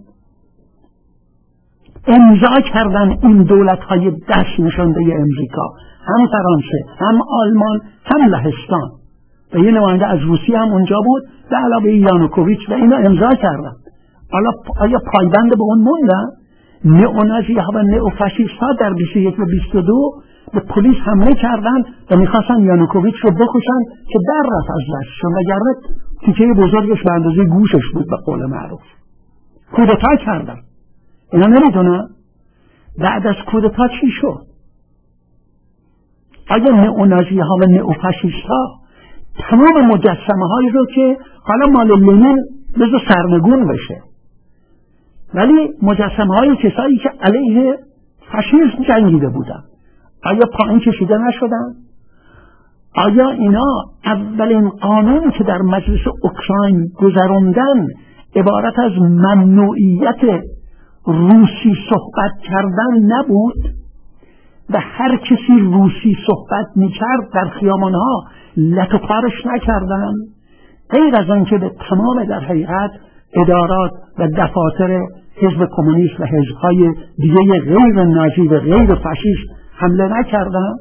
امضا کردن این دولت‌های دست نشانده امریکا، هم فرانسه، هم آلمان، هم لهستان و یه نماینده از روسیه هم اونجا بود به علاوه یانوکوویچ و اینا امضا کردن. حالا آیا پایبند به اون موندن؟ نئونازی‌ها و نئوفاشیست‌ها در بیست و یک و بیست و دو به پلیس حمله کردن و میخواستن یانوکوویچ رو بکشن که در رفت از دستشون، وگرنه تیکه بزرگش به اندازه گوشش بود به قول معروف. کودتا کردن. اینا نمیدونن بعد از کودتا چی شد؟ آیا نئونازی‌ها و نئوفاشیست‌ها تمام مجسمه هایی رو که حالا مال لنین بذار سرنگون بشه، ولی مجسمه های کسایی که علیه فاشیسم جنگیده بودن آیا پایین کشیده نشدن؟ آیا اینا اولین قانونی که در مجلس اوکراین گذراندن عبارت از ممنوعیت روسی صحبت کردن نبود و هر کسی روسی صحبت میکرد در خیامانها لط و پارش نکردن؟ غیر از آن که به تمام در حقیقت ادارات و دفاتر حزب کمونیست و حزب‌های دیگه غیر نازی و غیر فاشیست حمله نکردن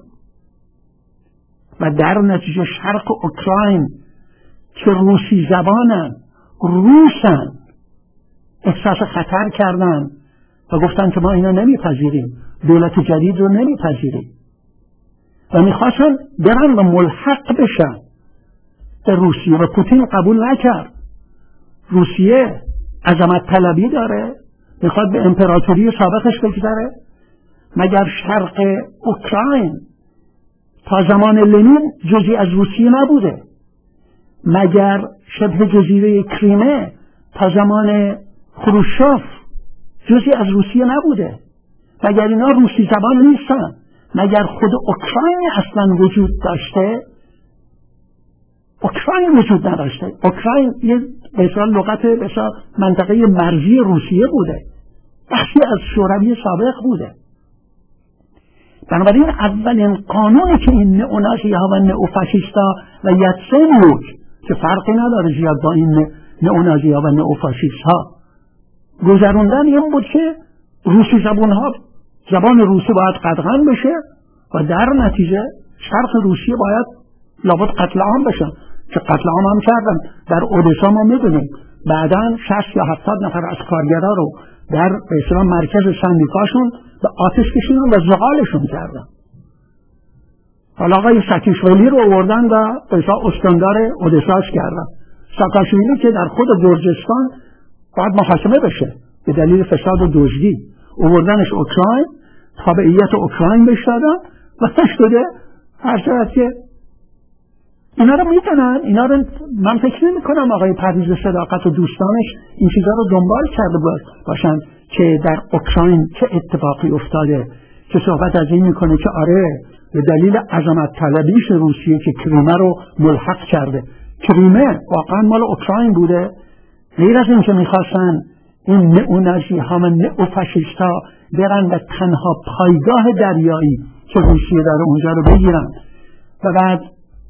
و در نتیجه شرق اوکراین که روسی زبانن، روسن، احساس خطر کردن و گفتن که ما اینا نمیپذیریم، دولت جدید رو نمیپذیریم و میخواستن برن و ملحق بشن به روسیه و پوتین قبول نکرد. روسیه عظمت طلبی داره، میخواد به امپراتوری سابقش بگذره. مگر شرق اوکراین تا زمان لنین جزئی از روسیه نبوده؟ مگر شبه جزیره کریمه تا زمان خروشچوف جزئی از روسیه نبوده؟ مگر اینا روسی زبان نیستن؟ مگر خود اوکراین اصلا وجود داشته؟ اوکراین وجود نداشته. اوکراین یه بسیار لغت بسیار منطقه مرزی روسیه بوده، بخشی از شوروی سابق بوده. بنابراین اولین قانونی که این نئونازی‌ها و نئوفاشیست‌ها و یتسنیوک که فرقی نداره زیاد با این نئونازی‌ها و نئوفاشیست‌ها گذروندن این بود که روسی زبان‌ها زبان روسی باید قدغن بشه و در نتیجه شرق روسیه باید لابد قتل عام بشن که قتل عام هم کردن. در اودسا ما میدونیم بعداً شصت یا هفتاد نفر از کارگرها رو در به اصطلاح مرکز سندیکاشون به آتش کشیدن و زغالشون کردن. حالا آقای ساکاشویلی رو آوردن و به اصطلاح استاندار اودساش کردن. ساکاشویلی که در خود گرجستان باید محاکمه بشه به دلیل فساد و دزدی، آوردنش اوکراین، تابعیت اوکراین بهش دادن و شده هر شد که اینا رو میدونن. اینا رو من فکر نمی کنم آقای پرویز صداقت و دوستانش این چیزا رو دنبال کرده باشن که در اوکراین چه اتفاقی افتاده، که صحبت از این میکنه که آره به دلیل عظمت طلبیش روسیه که کریمه رو ملحق کرده. کریمه واقعا مال اوکراین بوده. غیر از این که میخواستن این نئونازی ها و نئوفاشیستا برن و تنها پایگاه دریایی که روسیه داره اونجا رو بگیرن و بعد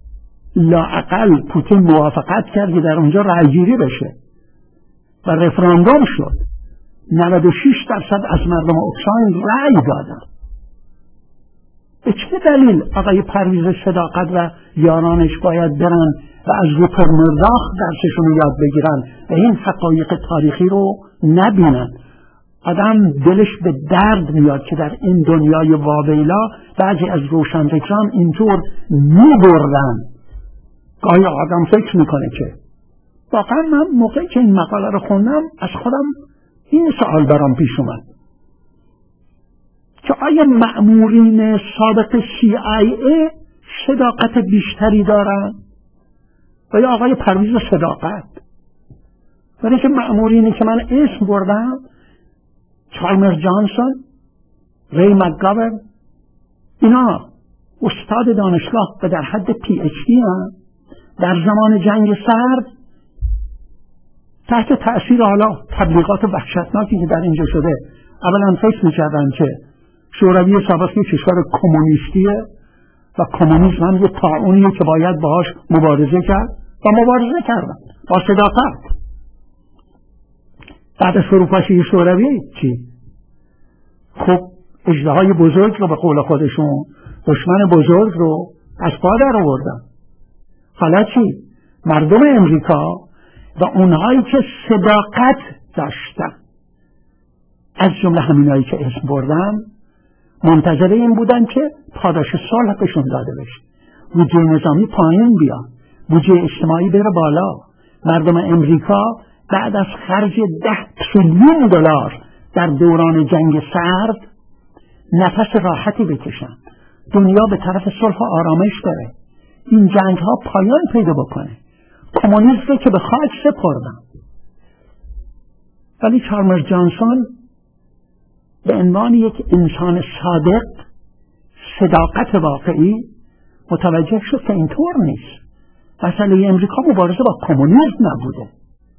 لااقل پوتین موافقت کرد که در اونجا رأیگیری بشه و رفراندوم شد. نود و شش درصد از مردم اوکراین رأی دادن. به چه دلیل آقای پرویز صداقت و یارانش باید برن و از روپرمرداخ درسشون رو یاد بگیرن و این حقایق تاریخی رو نبینن؟ آدم دلش به درد میاد که در این دنیای واویلا بعضی از روشنفکران اینطور میبردن. گاهی آدم فکر میکنه که واقعا من موقعی که این مقاله رو خوندم از خودم این سوال برام پیش اومد که آیا مأمورین سابق سی آی ای صداقت بیشتری دارن و یا آقای پرویز صداقت؟ برای که مأمورینی که من اسم بردم، چالمرز جانسون، ری مکگاورن، اینا استاد دانشگاه و در حد پی اچ دی هم در زمان جنگ سرد تحت تأثیر حالا تبلیغات وحشتناکی که در اینجا شده اولا فکر می‌کردن که شوروی سابق یک کشور کمونیستیه و کمونیسم هم یه طاعونیه که باید باهاش مبارزه کرد و مبارزه کردن با صداقت. بعد از فروپاشی شوروی چی؟ خب اژدهای بزرگ رو به قول خودشون، دشمن بزرگ رو از پا در آوردن. حالا چی؟ مردم امریکا و اونهایی که صداقت داشتن، از جمله همینایی که اسم بردم، منتظر این بودن که پاداش صلح بهشون داده بشه، بودجه نظامی پایین بیاد، بودجه اجتماعی بره بالا، مردم امریکا بعد از خرج ده تریلیون دلار در دوران جنگ سرد نفس راحتی بکشن، دنیا به طرف صلح و آرامش بره، این جنگ ها پایان پیدا بکنه، کمونیسم رو که به خاک سپردن. ولی چارلز جانسون به عنوان یک انسان صادق، صداقت واقعی، متوجه شد که اینطور نیست. مسئله امریکا مبارزه با کمونیسم نبوده،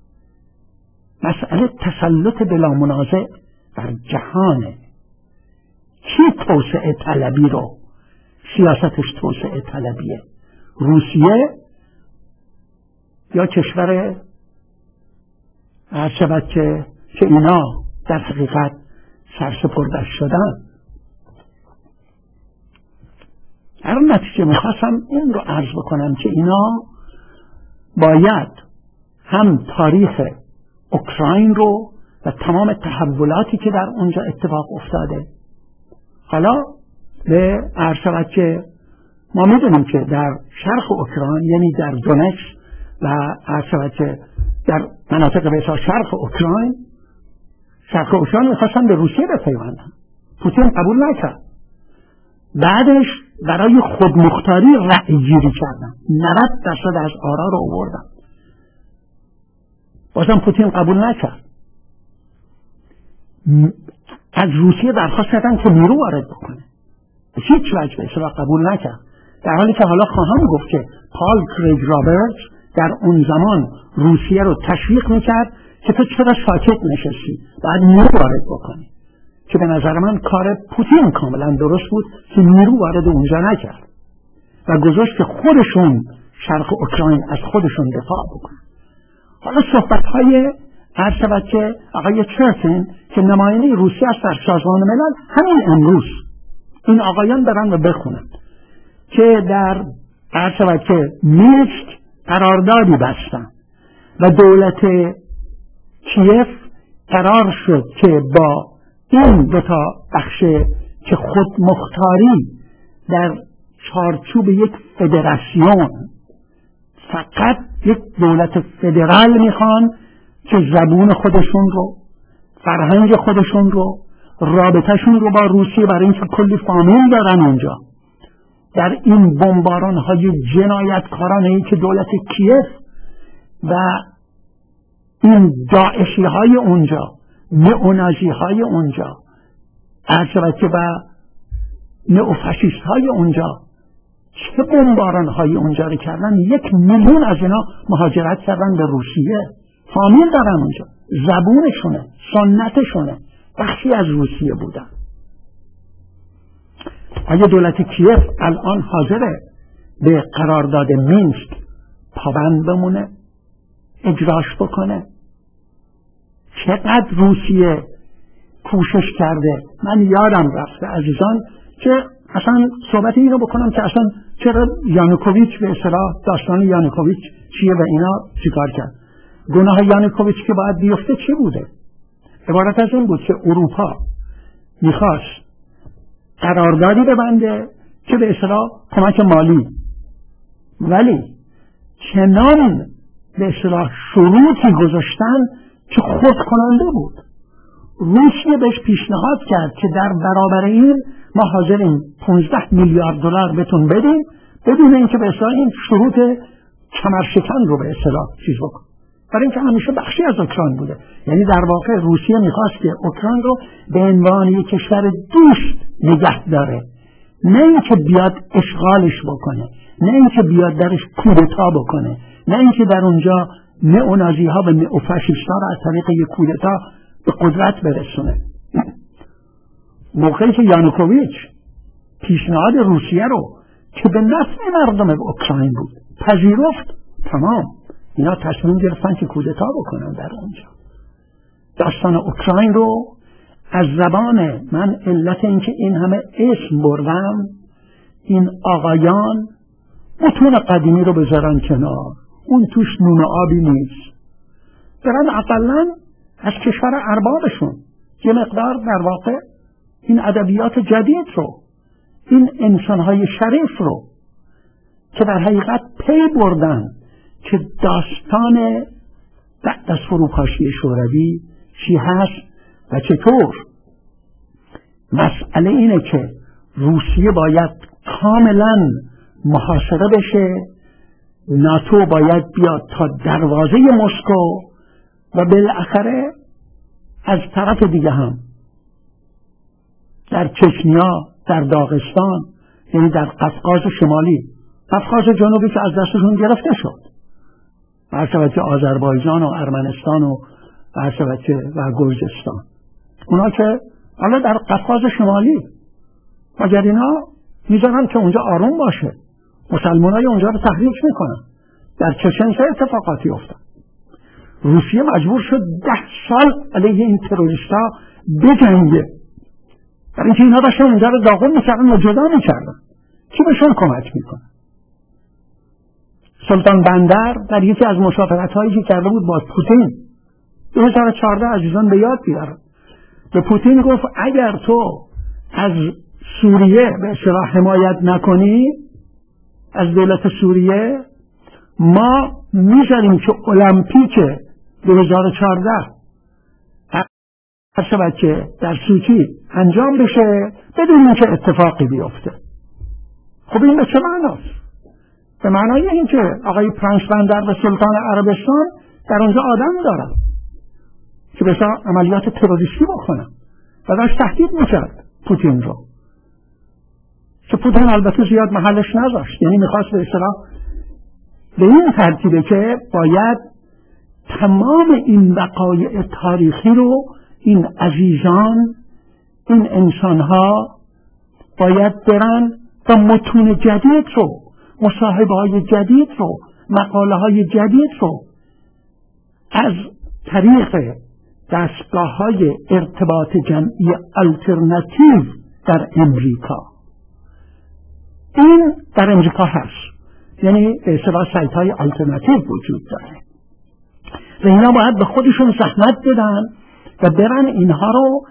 مسئله تسلط بلا منازع در جهانه. کی توسعه طلبی رو سیاستش توسعه طلبیه؟ روسیه یا کشور عرشبت که که اینا در حقیقت سرسپردش شدن؟ در نتیجه میخواستم این رو عرض بکنم که اینا باید هم تاریخ اوکراین رو و تمام تحولاتی که در اونجا اتفاق افتاده، حالا به عرض شود که ما میدونیم که در شرق اوکراین، یعنی در دونتسک و عرض شود که در مناطق به شرق اوکراین، شرق اوکراین میخواستن به روسیه بپیوندن، پوتین قبول نکرد. بعدش برای خودمختاری رأی گیری کردن، نود درصد از آرا رو آوردن، بازم پوتین قبول نکرد. از روسیه درخواست کردن که نیرو وارد بکنه، به هیچ وجه به اصطلاح قبول نکرد، در حالی که حالا خواهم گفت که پال کریگ رابرتس در اون زمان روسیه رو تشویق میکرد که تو چرا ساکت نشستی، بعد نیرو وارد بکنی، که به نظر من کار پوتین کاملا درست بود که نیرو وارد اونجا نکرد و گذاشت که خودشون شرق اوکراین از خودشون دفاع بکنن. حالا صحبت های عرض شود که آقای چرچین که نماینده روسیه است در سازمان ملل، همین امروز این آقایان برن و بخونن که در عرض شود که مینسک قراردادی بستن و دولت کیف قرار شد که با این دو تا بخش که خود مختاری در چارچوب یک فدراسیون، فقط یک دولت فدرال میخوان که زبون خودشون رو، فرهنگ خودشون رو، رابطهشون رو با روسیه، برای اینکه کلی فامیل دارن اونجا، در این بمباران های جنایتکارانه که دولت کیف و این داعشی های اونجا، نئونازی های اونجا، عرض و نئوفاشیست های اونجا چه بمباران های اونجا رو کردن. یک میلیون از اینا مهاجرت کردن به روسیه، فامیل دارن اونجا، زبونشونه، سنتشونه، بخشی از روسیه بودن. آیا دولت کیف الان حاضره به قرارداد مینسک پابند بمونه، اجراش بکنه؟ چقدر روسیه کوشش کرده. من یادم رفته عزیزان که اصلا صحبت اینو بکنم که اصلا چرا یانوکوویچ به اصطلاح داستان یانوکوویچ چیه و اینا چیکار کرد. گناه یانوکوویچ که باید بیفته چی بوده؟ عبارت از این بود که اروپا میخواست قراردادی ببنده که به اصطلاح کمک مالی، ولی چنان به اصطلاح شروطی گذاشتن که خود کننده بود. روسیه بهش پیشنهاد کرد که در برابر این ما حاضریم پانزده میلیارد دلار بهتون بدیم بدون اینکه به اصطلاح این شروط کمرشکن رو به اصطلاح چیز بکن، برای اینکه همیشه بخشی از اوکراین بوده. یعنی در واقع روسیه میخواست که اوکراین رو به عنوان یک کشور دوست نگه داره، نه اینکه بیاد اشغالش بکنه، نه اینکه بیاد درش کودتا بکنه، نه اینکه در اونجا نئونازی ها و نئوفاشیست ها را از طریق یک کودتا به قدرت برسونه. موقعی که یانوکوویچ پیشنهاد روسیه رو که به نفع مردم اوکراین بود پذیرفت، تمام اینا تصمیم گرفتن که کودتا بکنن در اونجا. داستان اوکراین رو از زبان من، علت اینکه این همه اسم بردم، این آقایان متون قدیمی رو بذارن کنار، اون توش نون آبی نیست، برن اقلن از کشور اربابشون یه مقدار در واقع این ادبیات جدید رو، این انسانهای شریف رو که در حقیقت پی بردن که داستان بعد از فروپاشی شوروی چی هست و چطور. مسئله اینه که روسیه باید کاملا محاصره بشه، ناتو باید بیاد تا دروازه مسکو و بالاخره از طرف دیگه هم در چچنیا، در داغستان، یعنی در قفقاز شمالی، قفقاز جنوبی که از دستشون گرفته شد، برشبت آذربایجان و ارمنستان و برشبت و گرجستان، اونا که حالا در قفقاز شمالی مگر اینا میذارن که اونجا آروم باشه، مسلمان های اونجا رو تحریک میکنن. در چچن چه اتفاقاتی افتاد؟ روسیه مجبور شد ده سال علیه این تروریستا بجنگه، برای اینکه اینا داشتن اونجا رو داغون میکردن و جدا میکردن. کی بهشون کمک میکنه؟ سلطان بندر در یکی از مشاورت هایی که کرده بود با پوتین دو هزار و چهارده، عزیزان به یاد بیارن، به پوتین گفت اگر تو از سوریه به اصطلاح حمایت نکنی، از دولت سوریه، ما میذاریم که المپیک دو هزار و چهارده هر شود که در سوچی انجام بشه بدون اینکه اتفاقی بیفته. خب این به چه معناست؟ به معنای این که آقای پرنس بندر و سلطان عربستان در اونجا آدم دارن که بسا عملیات تروریستی بکنن و داشت تهدید میکرد پوتین رو، که پوتین البته زیاد محلش نذاشت، یعنی میخواست به اصطلاح به این ترتیبه که باید تمام این وقایع تاریخی رو این عزیزان، این انسانها باید برن و متون جدید رو، مصاحبه های جدید رو، مقاله های جدید رو از طریق دستگاه های ارتباط جمعی الترناتیو در امریکا، این در امریکا هست، یعنی به اصطلاح سایت های الترناتیو وجود داره و اینا باید به خودشون زحمت بدن و برن اینها رو،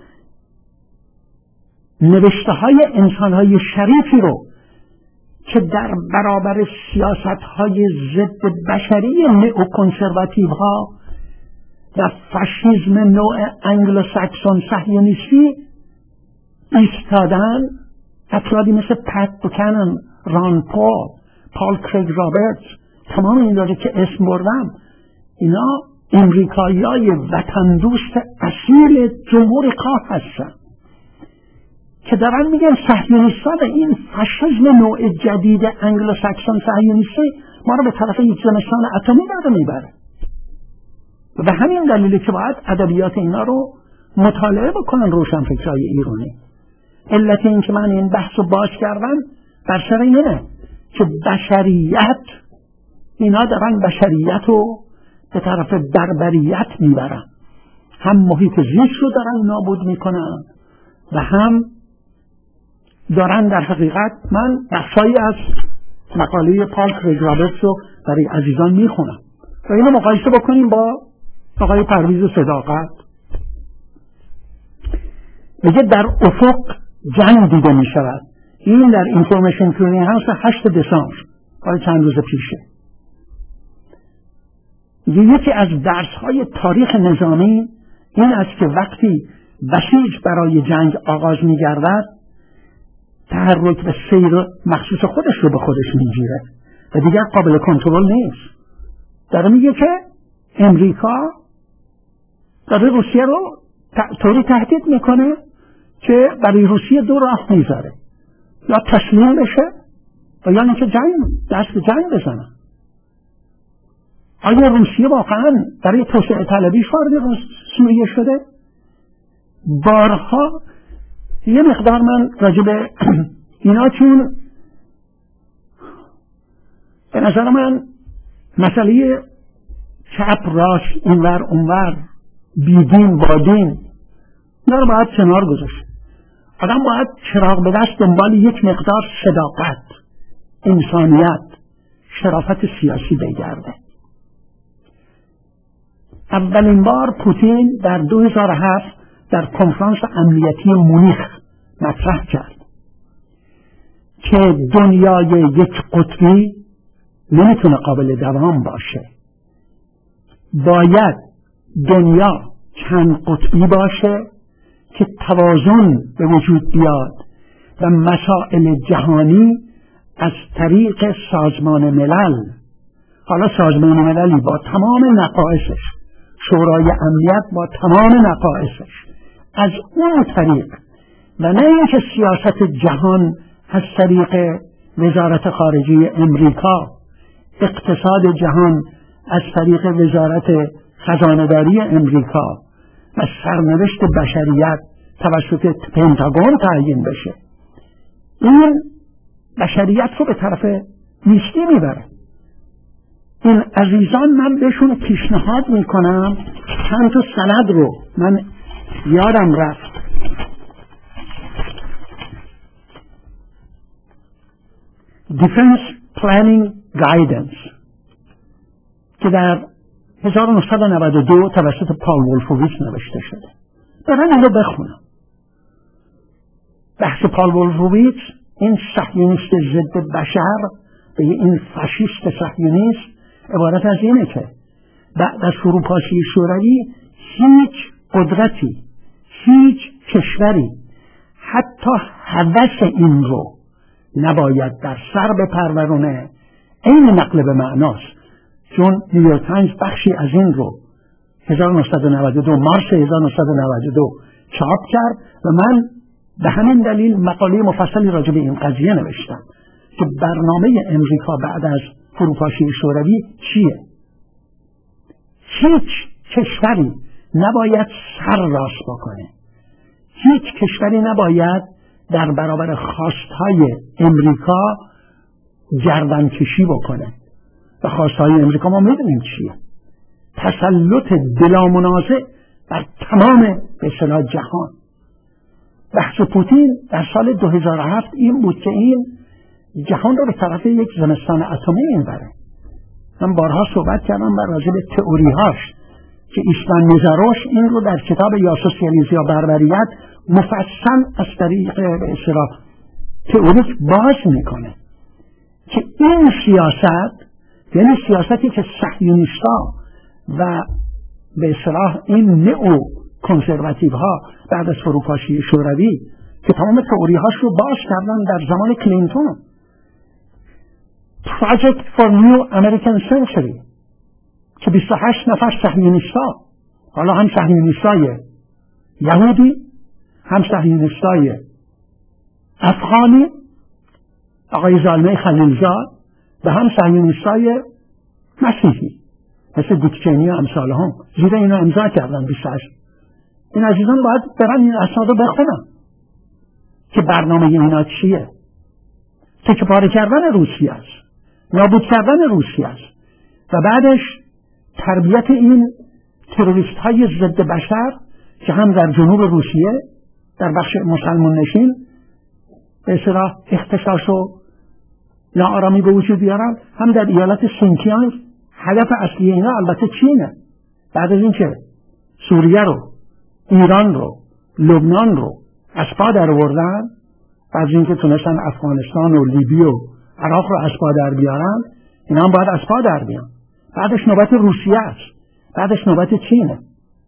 نوشته های انسان های شریفی رو که در برابر سیاست های ضد بشری نئوکنسرواتیو ها و فاشیسم نوع انگلو ساکسون صهیونیستی ایستادن، افرادی مثل پت بوکانن، ران پال، پال کریگ رابرتس، تمام این داره که اسم بردم، اینا امریکایی های وطن دوست اصیل جمهور خواه هستن که دارن میگن صهیونیستان، این فاشیسم نوع جدید انگلو ساکسون صهیونیستی ما رو به طرف یک زمستان اتمی داره میبره. و به همین دلیلی که باید ادبیات اینا رو مطالعه بکنن روشنفکرای ایرانی. علت این که من این بحث رو باز کردم بر سر اینه که بشریت، اینا دارن بشریت رو به طرف بربریت میبرن، هم محیط زیست رو دارن نابود میکنن و هم دارن در حقیقت، من بخشایی از مقاله پال کریگ رابرتس رو برای عزیزان میخونم و اینو مقایسه بکنیم با آقای پرویز صداقت. میگه در افق جنگ دیده میشود. این در اینفورمیشن کلینینگ هاوس هشت دسامبر حالا چند روز پیشه. یکی از درس‌های تاریخ نظامی این است که وقتی بسیج برای جنگ آغاز می‌گردد، تحرک و سیر مخصوص خودش رو به خودش می‌گیره و دیگر قابل کنترل نیست. داره میگه که امریکا داره روسیه رو طوری تهدید میکنه که برای روسیه دو راه میذاره، یا تسلیم بشه و یا اینکه جنگ دست به جنگ بزنه. آیا روسیه واقعا برای توسعه طلبی وارد سوریه شده؟ بارها یه مقدار من راجع به اینا، چون به نظر من مسئله چپ راست اینور اونور بیدین بادین اینا رو باید کنار گذاشت. آدم باید چراغ به دست دنبال یک مقدار صداقت، انسانیت، شرافت سیاسی بگرده. اولین بار پوتین در دو هزار و هفت در کنفرانس امنیتی مونیخ مطرح کرد که دنیای یک قطبی نمیتونه قابل دوام باشه، باید دنیا چند قطبی باشه که توازن به وجود بیاد و مسائل جهانی از طریق سازمان ملل، حالا سازمان مللی با تمام نقایصش، شورای امنیت با تمام نقایصش، از اون طریق و نه اینکه سیاست جهان از طریق وزارت خارجه امریکا، اقتصاد جهان از طریق وزارت خزانه‌داری امریکا و سرنوشت بشریت توسط پنتاگون تعیین بشه. این بشریت رو به طرف نیستی میبره. این عزیزان من بهشون پیشنهاد میکنم چند تا سند رو من یادم رفت Defense Planning Guidance که در هزار و نهصد و نود و دو توسط پال وولفوویچ نوشته شده. برای این رو بخونم. بحث پال وولفوویچ، این صهیونیست ضد بشر به این فاشیست صهیونیست، عبارت از اینه که بعد از فروپاشی شوروی هیچ قدرتی، هیچ کشوری حتی هوس این رو نباید در سر بپرورونه. این نقل به معناست، چون نیویورک تایمز بخشی از این رو هزار و نهصد و نود و دو مارس هزار و نهصد و نود و دو چاپ کرد و من به همین دلیل مقاله مفصلی راجع به این قضیه نوشتم که برنامه امریکا بعد از فروپاشی شوروی چیه. هیچ کشوری نباید سر راست بکنه، هیچ کشوری نباید در برابر خواستهای امریکا گردن کشی بکنه و خواستهای امریکا ما میدونیم چیه، تسلط بلا منازع بر تمام به اصطلاح جهان. بحث پوتین در سال دو هزار و هفت این بود که این جهان رو به طرف یک زمستان اتمی اینبره. من بارها صحبت کردم بر راجع به تئوری‌هاش که ایسلام نزاروش این رو در کتاب یا سوسیالیسم یا بربریت مفصل از طریق به اصطلاح تئوریک باز میکنه که این سیاست، یعنی سیاستی که صهیونیست‌ها و به اصطلاح این نئو کنسرواتیو ها بعد از فروپاشی شوروی که تمام تئوری‌هاش رو باز کردن در زمان کلینتون، Project for New American Century که بیست و هشت نفر صهیونیست‌ها، حالا هم صهیونیستای یهودی، هم صهیونیستای افغانی آقای زلمه خلیلزاد و هم صهیونیستای مسیحی مثل دیک چینی و امثال هم زیر اینا امضا کردن بیست و هشت. این عزیزان باید برن این اسناد رو بخونن که برنامه اینا چیه. تکه پاره کردن روسیه است، نابود کردن روسیه است و بعدش تربیت این تروریست های ضد بشر که هم در جنوب روسیه در بخش مسلمان نشین به اصطلاح اختشاش و ناآرامی به وجود بیارن، هم در ایالت سینکیانگ. هدف اصلی اینا البته چینه. بعد از این که سوریه رو، ایران رو، لبنان رو از پا در آوردن، بعد از این که تونستن افغانستان و لیبی و عراق رو از پا در بیارن، اینا هم باید از پا در بیان. بعدش نوبت روسیه است، بعدش نوبت چینه.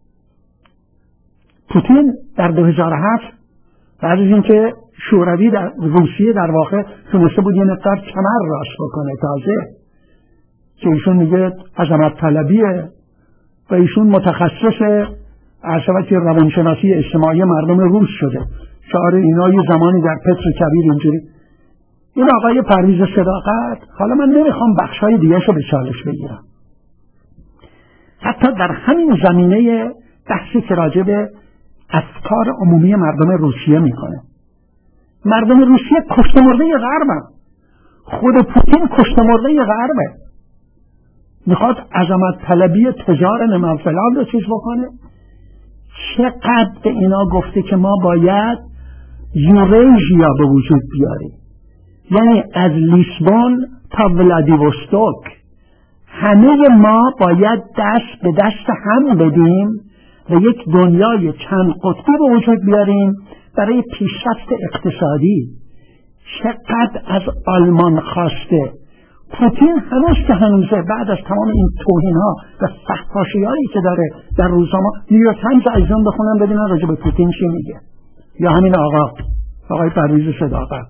پوتین در دو هزار و هفت بعد از این که شوروی در روسیه در واقع تونسته بود یه مقدار کمر راست بکنه تازه، که ایشون میگه عظمت طلبیه و ایشون متخصص عرشبت روانشناسی اجتماعی مردم روس شده. شعار اینا یه زمانی در پتر کبیر اینجوری. این آقای پرویز صداقت، حالا من نمیخوام بخشای دیگه شو به چالش بگیرم، حتی در همین زمینه بحثی که راجع به افکار عمومی مردم روسیه میکنه. مردم روسیه کشته مرده غربن، خود پوتین کشته مرده غربه، میخواد عظمت طلبی تجار نمیم فلان رو چیز بکنه. چقدر به اینا گفته که ما باید یوریژیا به وجود بیاریم، یعنی از لیسبون تا ولادیوستوک همه ما باید دست به دست هم بدیم و یک دنیای چند قطبی به وجود بیاریم برای پیشرفت اقتصادی. چقدر از آلمان خواسته. پوتین هنوز که هنوزه بعد از تمام این توهین‌ها و فحاشی‌هایی که داره در روزنامه نیویورک تایمز عزیزان بخونن ببینن راجع به پوتین چی میگه، یا همین آقا آقای پرویز صداقت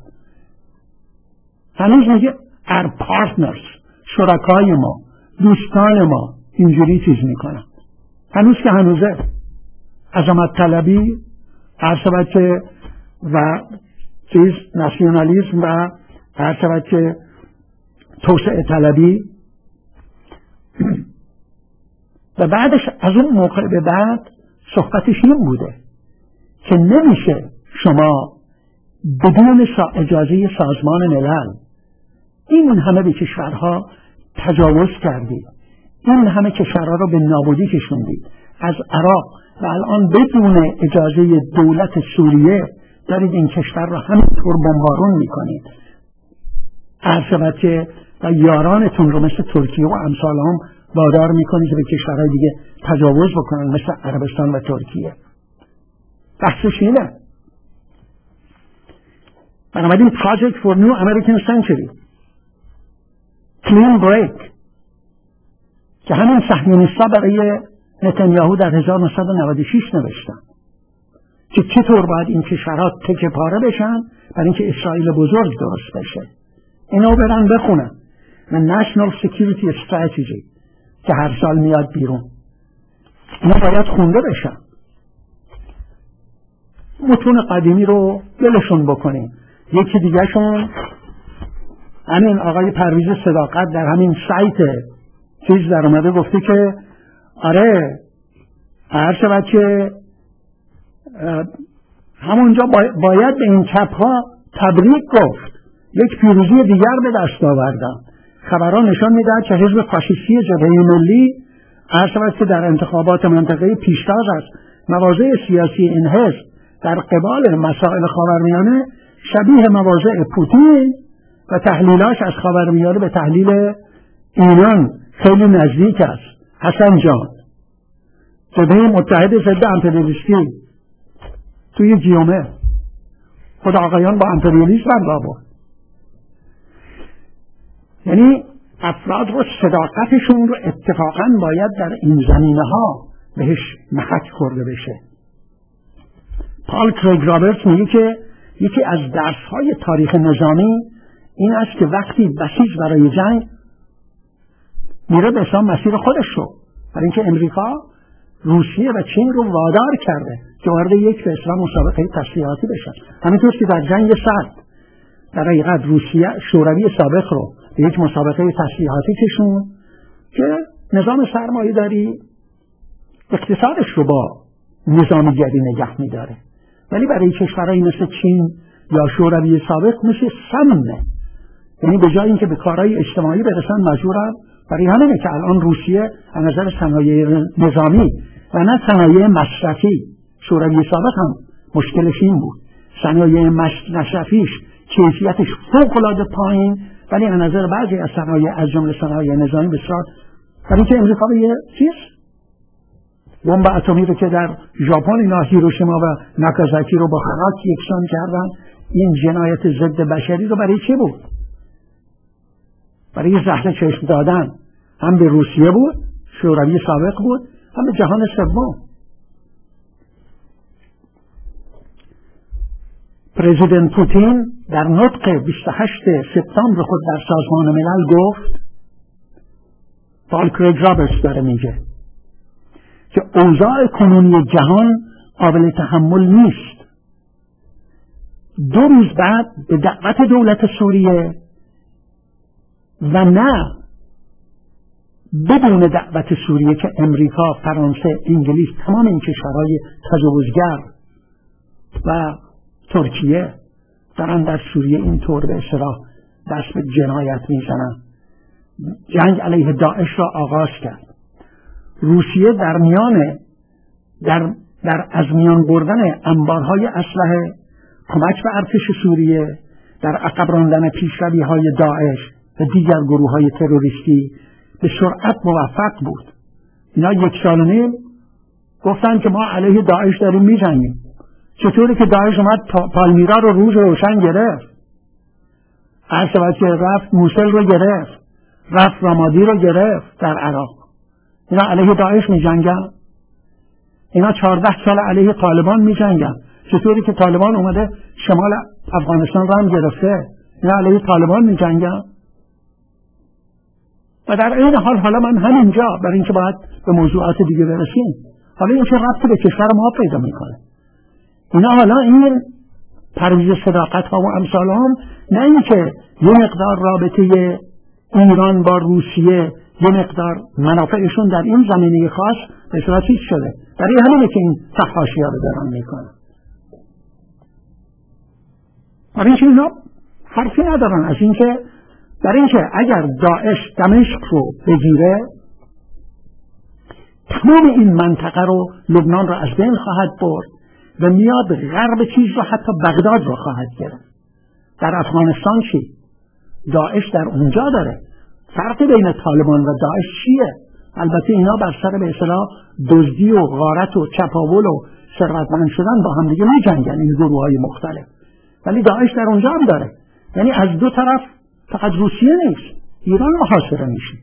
هنوز میگه our partners، شرکای ما، دوستان ما اینجوری چیز میکنن. هنوز که هنوزه عظمت طلبی هر که و چیز ناسیونالیسم و هر که توسعه طلبی و بعدش از اون موقع به بعد صحبتش این بوده که نمیشه شما بدون اجازه سازمان ملل این همه به کشورها تجاوز کردید، این همه کشورها رو به نابودی کشوندید از عراق و الان بدون اجازه دولت سوریه دارید این کشور رو همینطور بمبارون میکنید. عرض که و یارانتون رو مثل ترکیه و امثال هم وادار میکنید که به کشورهای دیگه تجاوز بکنن مثل عربستان و ترکیه. بحثش اینه. بنابراین Project for New American Century، Clean Break که همین صهیونیست‌ها برای نتانیاهو در هزار و نهصد و نود و شش نوشتن که چطور باید این کشورها تکه پاره بشن برای اینکه اسرائیل بزرگ درست بشه. اینا برن بخونن و National Security Strategy که هر سال میاد بیرون، اینا باید خونده بشن. متون قدیمی رو ولشون بکنیم. یکی دیگه شون همین آقای پرویز صداقت در همین سایت چیز در اومده گفته که آره هر شود که همونجا باید به این چپ ها تبریک گفت، یک پیروزی دیگر به دست آوردن. خبران نشان میدهد که حزب فاشیستی جبهه ملی هر شود که در انتخابات منطقه پیشتاز است مواضع سیاسی این حزب در قبال مسائل خاورمیانه شبیه مواضع پوتین و تحلیلاش از خاورمیانه به تحلیل ایران خیلی نزدیک است. حسن جان، جبهه متحد ضد امپریالیستی توی جیومه خود آقایان با امپریالیسم برابر، یعنی افراد رو صداقتشون رو اتفاقا باید در این زمینه ها بهش محک خورده بشه. پال کریگ رابرتس میگه که یکی از درس‌های تاریخ نظامی این است که وقتی بسیج برای جنگ میره به اسلام مسیر خودش رو، برای اینکه امریکا روسیه و چین رو وادار کرده که وارد یک به اسلام مسابقه تسلیحاتی بشن. همینطور که در جنگ سرد در حقیقت روسیه شوروی سابق رو به یک مسابقه تسلیحاتی کشون که نظام سرمایه داری اقتصادش رو با نظامیگری نگه میداره، ولی برای کشورهایی مثل چین یا شوروی سابق مثل سمنه، یعنی به جای اینکه به کارهای اجتماعی برسن مجبورن. برای همینه که الان روسیه از نظر صنایع نظامی و نه صنایع مصرفی، شوروی سابق هم مشکلش این بود، صنایع مصرفیش کیفیتش فوق‌العاده پایین، ولی از نظر بعضی از صنایع از جمله صنایع نظامی بسیار. برای اینکه امریکا به یه چیز بمب اتمی رو که در ژاپن اینا هیروشیما و ناکازاکی رو با خاک یکسان کردن، این جنایت ضد بشری رو برای چی بود؟ برای زهر چشم دادن هم به روسیه بود، شوروی سابق بود، هم به جهان سوم. پرزیدنت پوتین در نطق بیست و هشتم سپتامبر خود در سازمان ملل گفت، پال کریگ رابرتس داره میگه که اوضاع کنونی جهان قابل تحمل نیست. دو روز بعد به دعوت دولت سوریه و نه بدون دعوت سوریه که امریکا، فرانسه، انگلیس، تمام این کشورهای تجاوزگر و ترکیه دارن در سوریه اینطور به اصطلاح دست به جنایت میزنن. جنگ علیه داعش را آغاز کرد. روسیه در میان در در از میان بردن انبارهای اسلحه، کمک به ارتش سوریه، در عقب راندن پیشروی‌های داعش و دیگر گروه‌های تروریستی به سرعت موفق بود. اینا یک سال و نیم گفتن که ما علیه داعش داریم می‌جنگیم. چطوری که داعش اومد پالمیرا رو روز روشن گرفت، هر شود که رفت موسل رو گرفت، رفت رامادی رو گرفت در عراق. اینا علیه داعش می‌جنگن. اینا چهارده سال علیه طالبان می‌جنگن. چطوری که طالبان اومده شمال افغانستان رو هم گرفته، اینا علیه طالبان می‌جنگن. و در این حال حالا من همینجا برای اینکه باید به موضوعات دیگه برسیم، حالا این چه ربطی به کشور ما پیدا میکنه؟ اینا حالا این پرویز صداقت ها و امثال هم، نه اینکه یه مقدار رابطه ایران با روسیه، یه مقدار منافعشون در این زمینه خاص به صورت چیز شده، برای همینه که این فحاشی ها رو دارن میکنن. برای اینکه اینا حرفی ندارن از اینکه برای اینکه اگر داعش دمشق رو بگیره، تمام این منطقه رو، لبنان رو از بین خواهد برد و میاد غرب چیز رو، حتی بغداد رو خواهد گرفت. در افغانستان چی؟ داعش در اونجا داره. فرق بین طالبان و داعش چیه؟ البته اینا بر سر به اصطلاح دزدی و غارت و چپاول و ثروتمند شدن با هم دیگه می‌جنگن این گروه‌های مختلف، ولی داعش در اونجا هم داره. یعنی از دو طرف، فقط روسیه نیست، ایران محاصره میشه.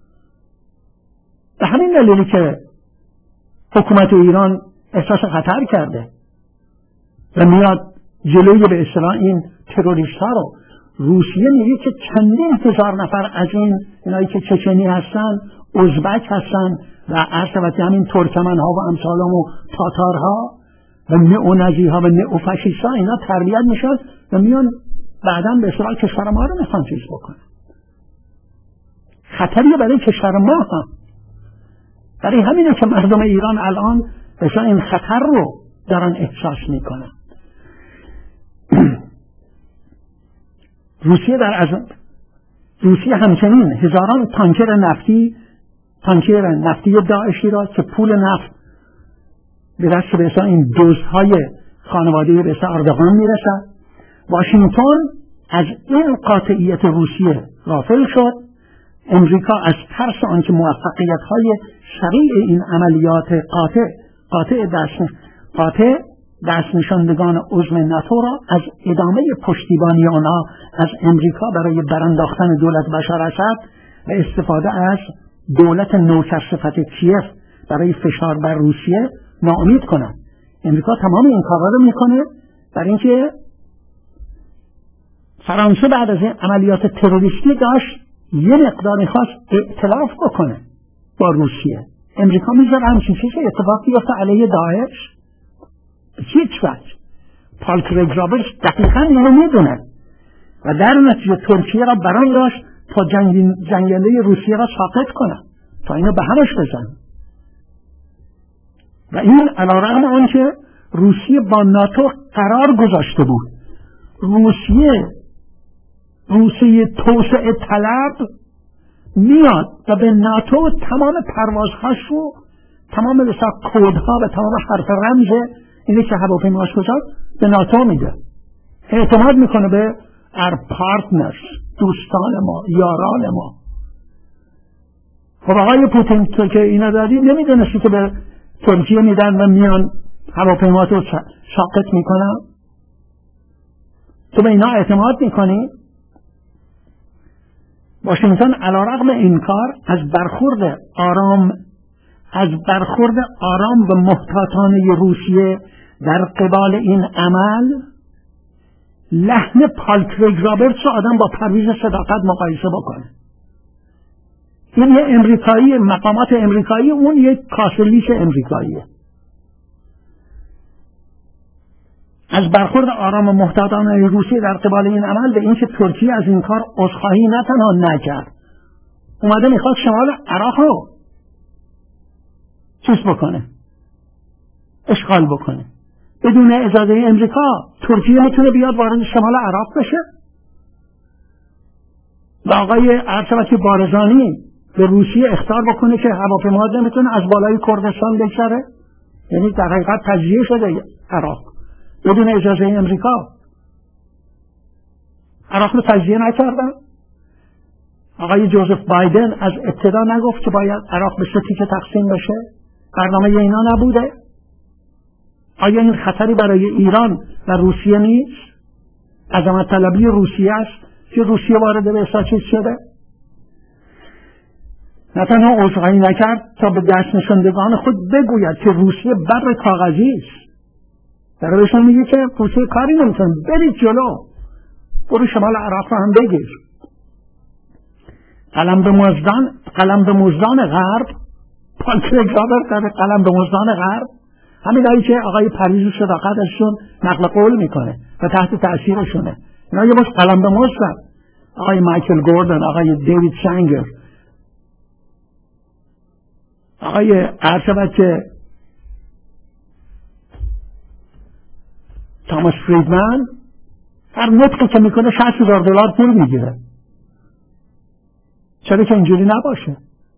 به همین دلیلی که حکومت ایران احساس خطر کرده و میاد جلوی به اصطلاح این تروریست ها رو، روسیه میگه که چندین هزار نفر از این اینایی که چچنی هستن، ازبک هستن و عرض همین ترکمن ها و امثالهم و تاتارها و نئونازی ها و نئوفاشیست ها، اینا تربیت میشن و میان بعداً به اصطلاح کشور ما رو میخوان چیز بکنن. خطریه برای کشور ما هم. برای همینه که مردم ایران الان بسیار این خطر رو دارن احساس میکنن. روسیه در از روسیه همچنین هزاران تانکر نفتی تانکر نفتی داعشی را که پول نفت به دست به اصطلاح این دزدهای خانواده به اصطلاح اردوغان میرسد. واشنگتن از این قاطعیت روسیه غافل شد. امریکا از ترس آنکه موفقیت‌های سریع این عملیات قاطع قاطع دست قاطع دست نشاندگان عضو ناتو را از ادامه پشتیبانی آنها از امریکا برای برانداختن دولت بشار اسد و استفاده از دولت نوچرصفت کیف برای فشار بر روسیه ناامید کنند. امریکا تمام این کارا رو میکنه برای اینکه فرانسه بعد از این عملیات تروریستی داشت یه مقدار میخواست ائتلاف بکنه با روسیه. امریکا میذاره همچین چیزی اتفاق بیفته علیه داعش؟ هیچ وقت. پال کریگ رابرتس دقیقاً اینو میدونه و در نتیجه ترکیه را بران داشت تا جنگنده روسیه را ساقط کنه، تا اینو به همش بزن. و این علیرغم آنکه روسیه با ناتو قرار گذاشته بود. روسیه روسیه توسعه طلب میاد و به ناتو تمام پروازهاش رو، تمام مثلا کودها و تمام حرف رمز اینه که هواپیماش گذاشت به ناتو میده. اعتماد میکنه به our partners، دوستان ما، یاران ما. خب آقای پوتین تو که اینا دادی نمیدونستی که به ترکیه میدن و میان هواپیمات رو ساقط میکنن؟ تو به اینا اعتماد میکنی؟ واشنگتن علیرغم این کار از برخورد آرام از برخورد آرام و محتاطانه روسیه در قبال این عمل، لحن پال کریگ رابرتس رو آدم با پرویز صداقت مقایسه بکنه. این یه امریکایی، مقامات امریکایی، اون یک کاسلیش امریکاییه. از برخورد آرام و محتاطانه روسیه در قبال این عمل به اینکه ترکیه از این کار عذرخواهی نه تنها نکرد، اومده میخواد شمال عراق رو چیز بکنه، اشغال بکنه. بدون اجازه امریکا ترکیه میتونه بیاد وارد شمال عراق بشه؟ و آقای عرض بارزانی به روسیه اخطار بکنه که هواپیماها نمیتونه از بالای کردستان بگذره، یعنی در حقیقت تجزیه شده عراق بدون اجازه امریکا. عراق رو تجزیه نکردن. آقای جوزف بایدن از ابتدا نگفت که باید عراق به سه تیکه تقسیم بشه؟ برنامه اینا نبوده؟ آیا این خطری برای ایران و روسیه نیست؟ عظمت طلبی روسیه است که روسیه وارد به اساچیز شده؟ نه تنها عذرخواهی نکرد تا به دست نشاندگان خود بگوید که روسیه بر کاغذی است. در بهشون میگه که روسیه کاری نمیتونه، برید جلو، برو شمال عراق رو هم بگیر. قلم به مزدان قلم به مزدان غرب، پال کریگ رابرت در قلم به مزدان غرب، همین هایی که آقای پریز صداقت ازشون نقل قول میکنه و تحت تأثیرشونه، اینا یه باش قلم به مزدن. آقای مایکل گوردن، آقای دیوید سنگر، آقای عرض که تاماس فریدمن هر نطقی که میکنه شصت هزار دلار پول میگیره. چرا که اینجوری نباشه؟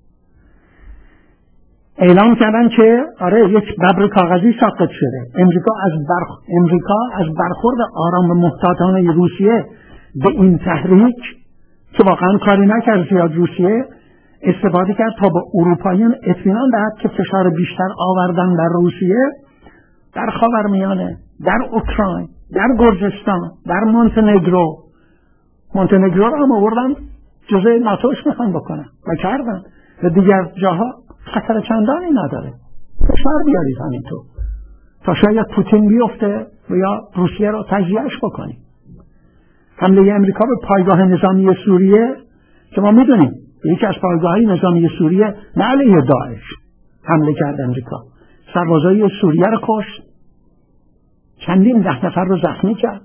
اعلام کردن که آره یک ببر کاغذی ساقط شده. امریکا از برخ... امریکا از برخورد آرام و محتاطانه روسیه به این تحریک که واقعا کاری نکرد زیاد روسیه استفاده کرد تا به اروپاییان اطمینان دهد که فشار بیشتر آوردن بر روسیه در خاورمیانه، در اوکراین، در گرجستان، در مونتنگرو. مونتنگرو رو هم آوردن جزء ناتوش میخوان بکنن و کردن و دیگر جاها خطر چندانی نداره. فشار بیارید همینطور تا شاید پوتین بیفته و یا روسیه رو تجزیهش بکنید. حمله امریکا به پایگاه نظامی سوریه که ما میدونیم یکی از پایگاه‌های نظامی سوریه نه علیه داعش حمله کرد امریکا، سربازای سوریه رو کشت، چندین ده نفر رو زخمی کرد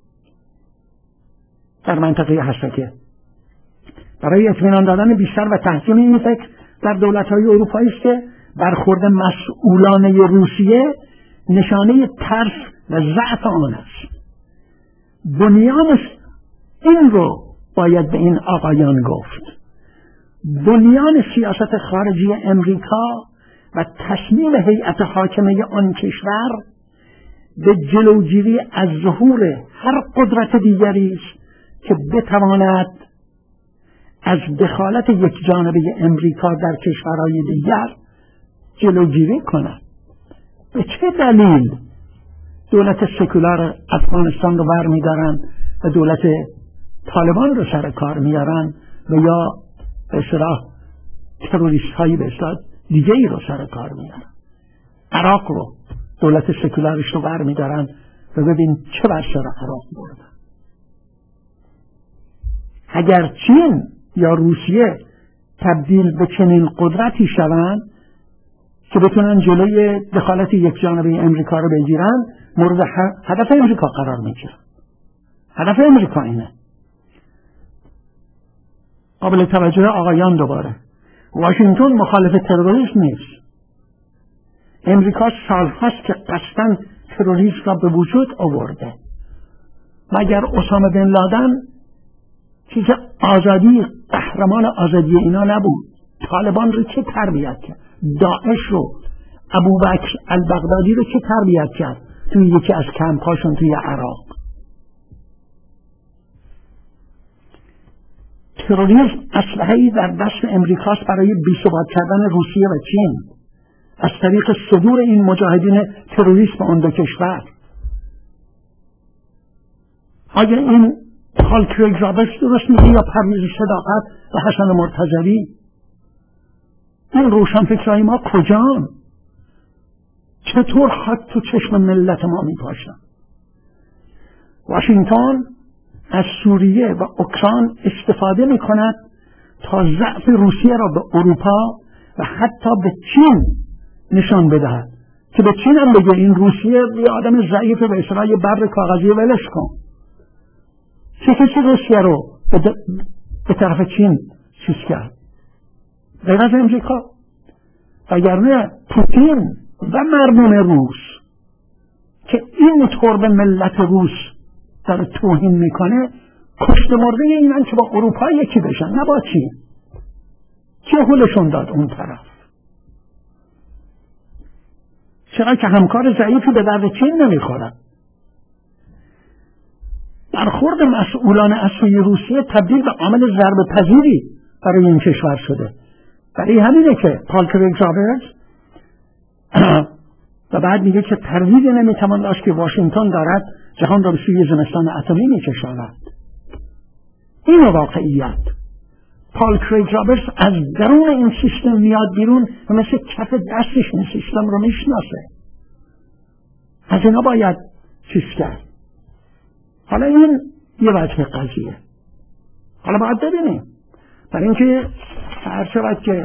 در منطقه حسکه. برای اطمینان دادن بیشتر و تحکیم این فکر در دولت‌های اروپایی است که برخورد مسئولانه روسیه نشانه ترس و ضعف آن است. بنیان این رو باید به این آقایان گفت. بنیان سیاست خارجی امریکا و تصمیم هیئت حاکمه آن کشور به جلوگیری از ظهور هر قدرت دیگری است که بتواند از دخالت یک جانبه امریکا در کشورهای دیگر جلوگیری کند. به چه دلیل دولت سکولار افغانستان رو برمی‌دارن و دولت طالبان رو سر کار میارن و یا به اصطلاح تروریست هایی به اصطلاح دیگه ای رو سر کار میارن؟ عراق رو دولت سکولارش رو برمی‌دارن و ببین چه بر سر عراق بردن. اگر چین یا روسیه تبدیل به چنین قدرتی شوند که بتونن جلوی دخالت یک جانبه امریکا رو بگیرن، مورد هدف امریکا قرار میگیرن. هدف امریکا اینه. قابل توجه آقایان دوباره، واشنگتن مخالف تروریسم نیست. امریکا سالهاست که قصداً تروریسم را به وجود آورده. مگر اسامه بن لادن چیز آزادی، قهرمان آزادی اینا نبود؟ طالبان رو چه تربیت کرد؟ داعش رو، ابوبکر البغدادی رو چه تربیت کرد توی یکی از کمپ‌هاشون توی عراق؟ تروریسم اسلحه‌ای در دست امریکاست برای بی‌ثبات کردن روسیه و چین از طریق صدور این مجاهدین تروریست به آن دو کشور. آیا این پال کریگ رابرت درست میگه یا پرویز صداقت و حسن مرتضوی؟ این روشنفکرهای ما کجان؟ چطور خط تو چشم ملت ما میپاشن؟ واشنگتن از سوریه و اوکراین استفاده میکند تا ضعف روسیه را به اروپا و حتی به چین نشان بدهد که به چین هم بگه این روسیه یه آدم ضعیف به اصطلاح یه ببر کاغذی ولش کن. چه کسی روسیه رو به طرف چین چیز کرد؟ غیر از امریکا. وگرنه پوتین و مردم روس که این طور به ملت روس در توهین میکنه کشته مرده اینن که با اروپا یکی بشن، نه با چین. چه هولشون داد اون طرف؟ چرا که همکار ضعیفی به درد چین نمیخورد. برخورد مسئولان از سوی روسیه تبدیل به عامل ضربه پذیری برای این کشور شده. برای همینه که پال کریگ رابرتس و بعد میگه که تردیدی نمیتوان داشت که واشنگتن دارد جهان را به سوی زمستان اتمی میکشاند. این واقعیت. پال کریگ رابرتس از درون این سیستم میاد بیرون و مثل کف دستش این سیستم رو میشناسه. از اینا باید چیز کرد. حالا این یه وجه قضیه. حالا باید ببینیم. برای اینکه هر شود که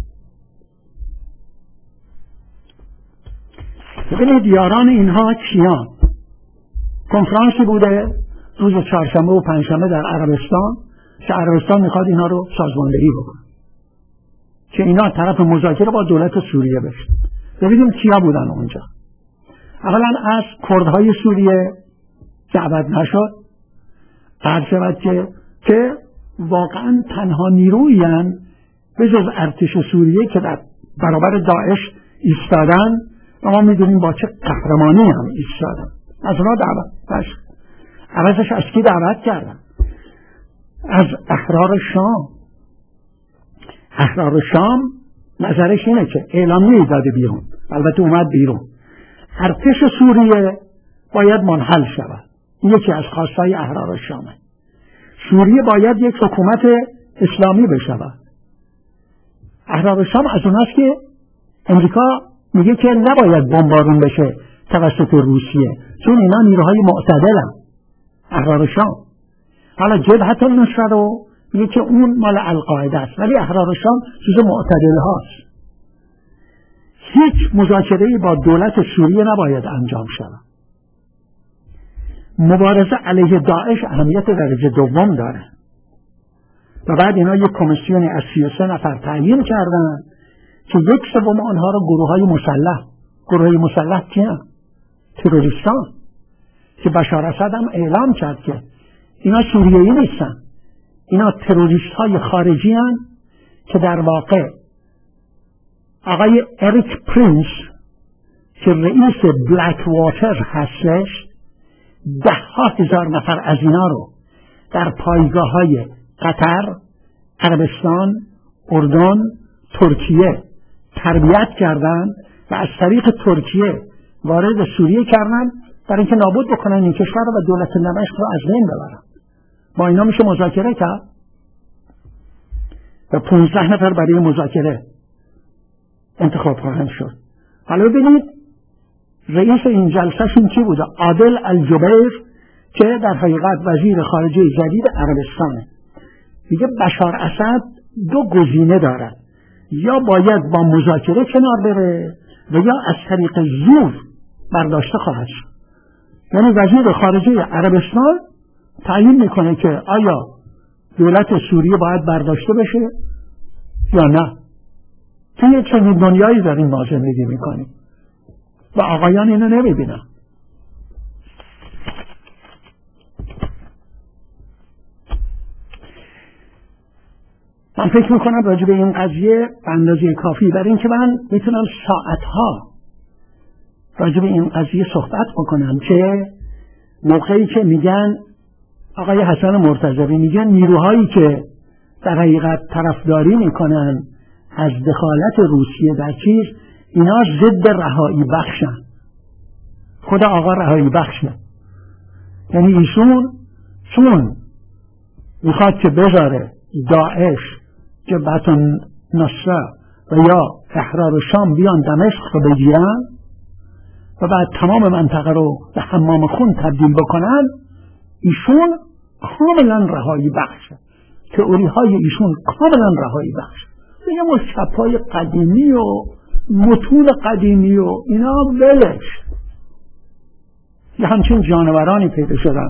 ببینید یاران اینها کیان. کنفرانسی بوده روز چهارشنبه و پنجشنبه در عربستان که عربستان میخواد اینها رو سازماندهی بکنه که اینا طرف مذاکره با دولت سوریه بشن. ببینیم کیا بودن اونجا. اولا از کردهای سوریه دعوت نشد. هر شود که که واقعا تنها نیرویی هستند به جز ارتش سوریه که در برابر داعش ایستادن و ما میدونیم با چه قهرمانی هم ایستادن. از اونا دعوت نشد. عوضش از کی دعوت کردن؟ از احرار شام. احرار شام نظرش اینه که اعلامیه داده بیرون، البته اومد بیرون، ارتش سوریه باید منحل شود. یکی از خواستهای احرار شامه. سوریه باید یک حکومت اسلامی بشود. احرار شام از اوناست که امریکا میگه که نباید بمبارون بشه توسط روسیه چون اینا نیروهای معتدلن. احرار شام. حالا جبهت النصره رو میگه که اون مال القاعده است، ولی احرار شام چیز معتدل هاست. هیچ مذاکره‌ای با دولت سوریه نباید انجام شود. مبارزه علیه داعش اهمیت درجه دوم داره. و بعد اینا یک کمیسیونی از سی و سه نفر تعیین کردن که یک سوم آنها را گروه های مسلح. گروه های مسلح کیان؟ تروریستان که بشار اسد هم اعلام کرد که اینا سوریه‌ای نیستن، اینا تروریست های خارجی هن که در واقع آقای اریک پرینس که رئیس بلک واتر هستش ده ها هزار نفر از اینا رو در پایگاه های قطر، عربستان، اردن، ترکیه تربیت کردن و از طریق ترکیه وارد سوریه کردن برای اینکه نابود بکنن این کشور و دولت دمشق رو از بین ببرن. با اینا میشه مذاکره کرد و پونزده نفر برای مذاکره انتخاب خواهند شد. حالا ببینید رئیس این جلسهشون کی بوده؟ عادل الجبیر که در حقیقت وزیر خارجه جدید عربستانه. میگه بشار اسد دو گزینه دارد، یا باید با مذاکره کنار بره و یا از طریق زور برداشته خواهد شد. یعنی وزیر خارجه عربستان تعیین میکنه که آیا دولت سوریه باید برداشته بشه یا نه. توی چنین دنیایی داریم ما زندگی میکنیم و آقایان اینو نمیبینن. من فکر میکنم راجع به این قضیه به اندازه کافی، برای اینکه من میتونم ساعتها راجع به این قضیه صحبت بکنم که موقعی که میگن آقای حسن مرتضوی میگن نیروهایی که در حقیقت طرفداری میکنن از دخالت روسیه در چیز، اینا ضد رهایی بخشن. خدا آقا رهایی بخشه، یعنی ایشون چون میخواد که بذاره داعش، جبهت النصره و یا احرار شام بیان دمشق رو بگیرن و بعد تمام منطقه رو به حمام خون تبدیل بکنن، ایشون کاملا رهایی بخشه. تئوری های ایشون کاملا رهایی بخشه. یه مشتبهای قدیمی و متون قدیمی و اینا ولش، یه همچین جانورانی پیدا شدن.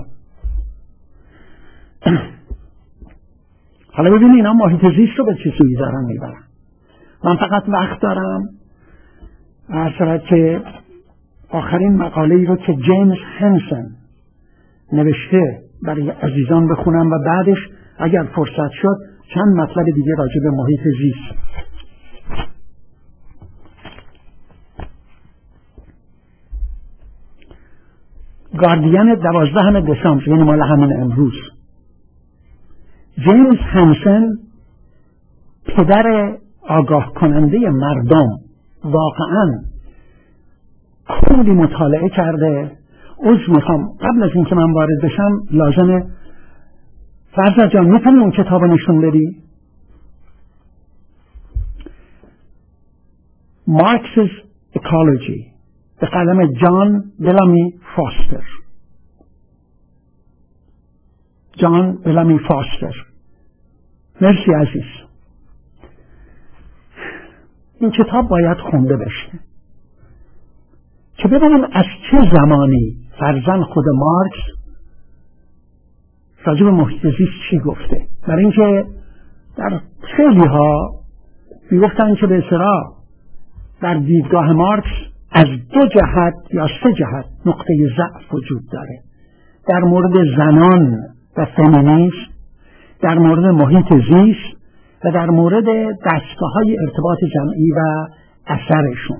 حالا ببینید اینا محیط زیست رو به چه سویی دارن میبرن. من فقط وقت دارم عرض که آخرین مقاله ای رو که جیمز هنسن نوشته برای عزیزان بخونم و بعدش اگر فرصت شد چند مطلب دیگه راجع به محیط زیست. گاردین دوازدهم دسامبر، یعنی مال همین امروز. جیمز هنسن، پدر آگاه کننده مردم، واقعا کلی مطالعه کرده. عذر میخوام قبل از اینکه من وارد بشم لازمه فرزاد جان میتونی اون کتاب نشون بدی؟ مارکس's Ecology به قلم جان بلامی فاستر. جان بلامی فاستر. مرسی عزیز. این کتاب باید خونده بشه که ببینیم از چه زمانی فرزند خود مارکس راجع به محیط زیست چی گفته. برای اینکه در خیلی ها میگفتن که به اصطلاح در دیدگاه مارکس از دو جهت یا سه جهت نقطه ضعف وجود داره: در مورد زنان و فمینیسم، در مورد محیط زیست و در مورد دستگاه‌های ارتباط جمعی و اثرشون.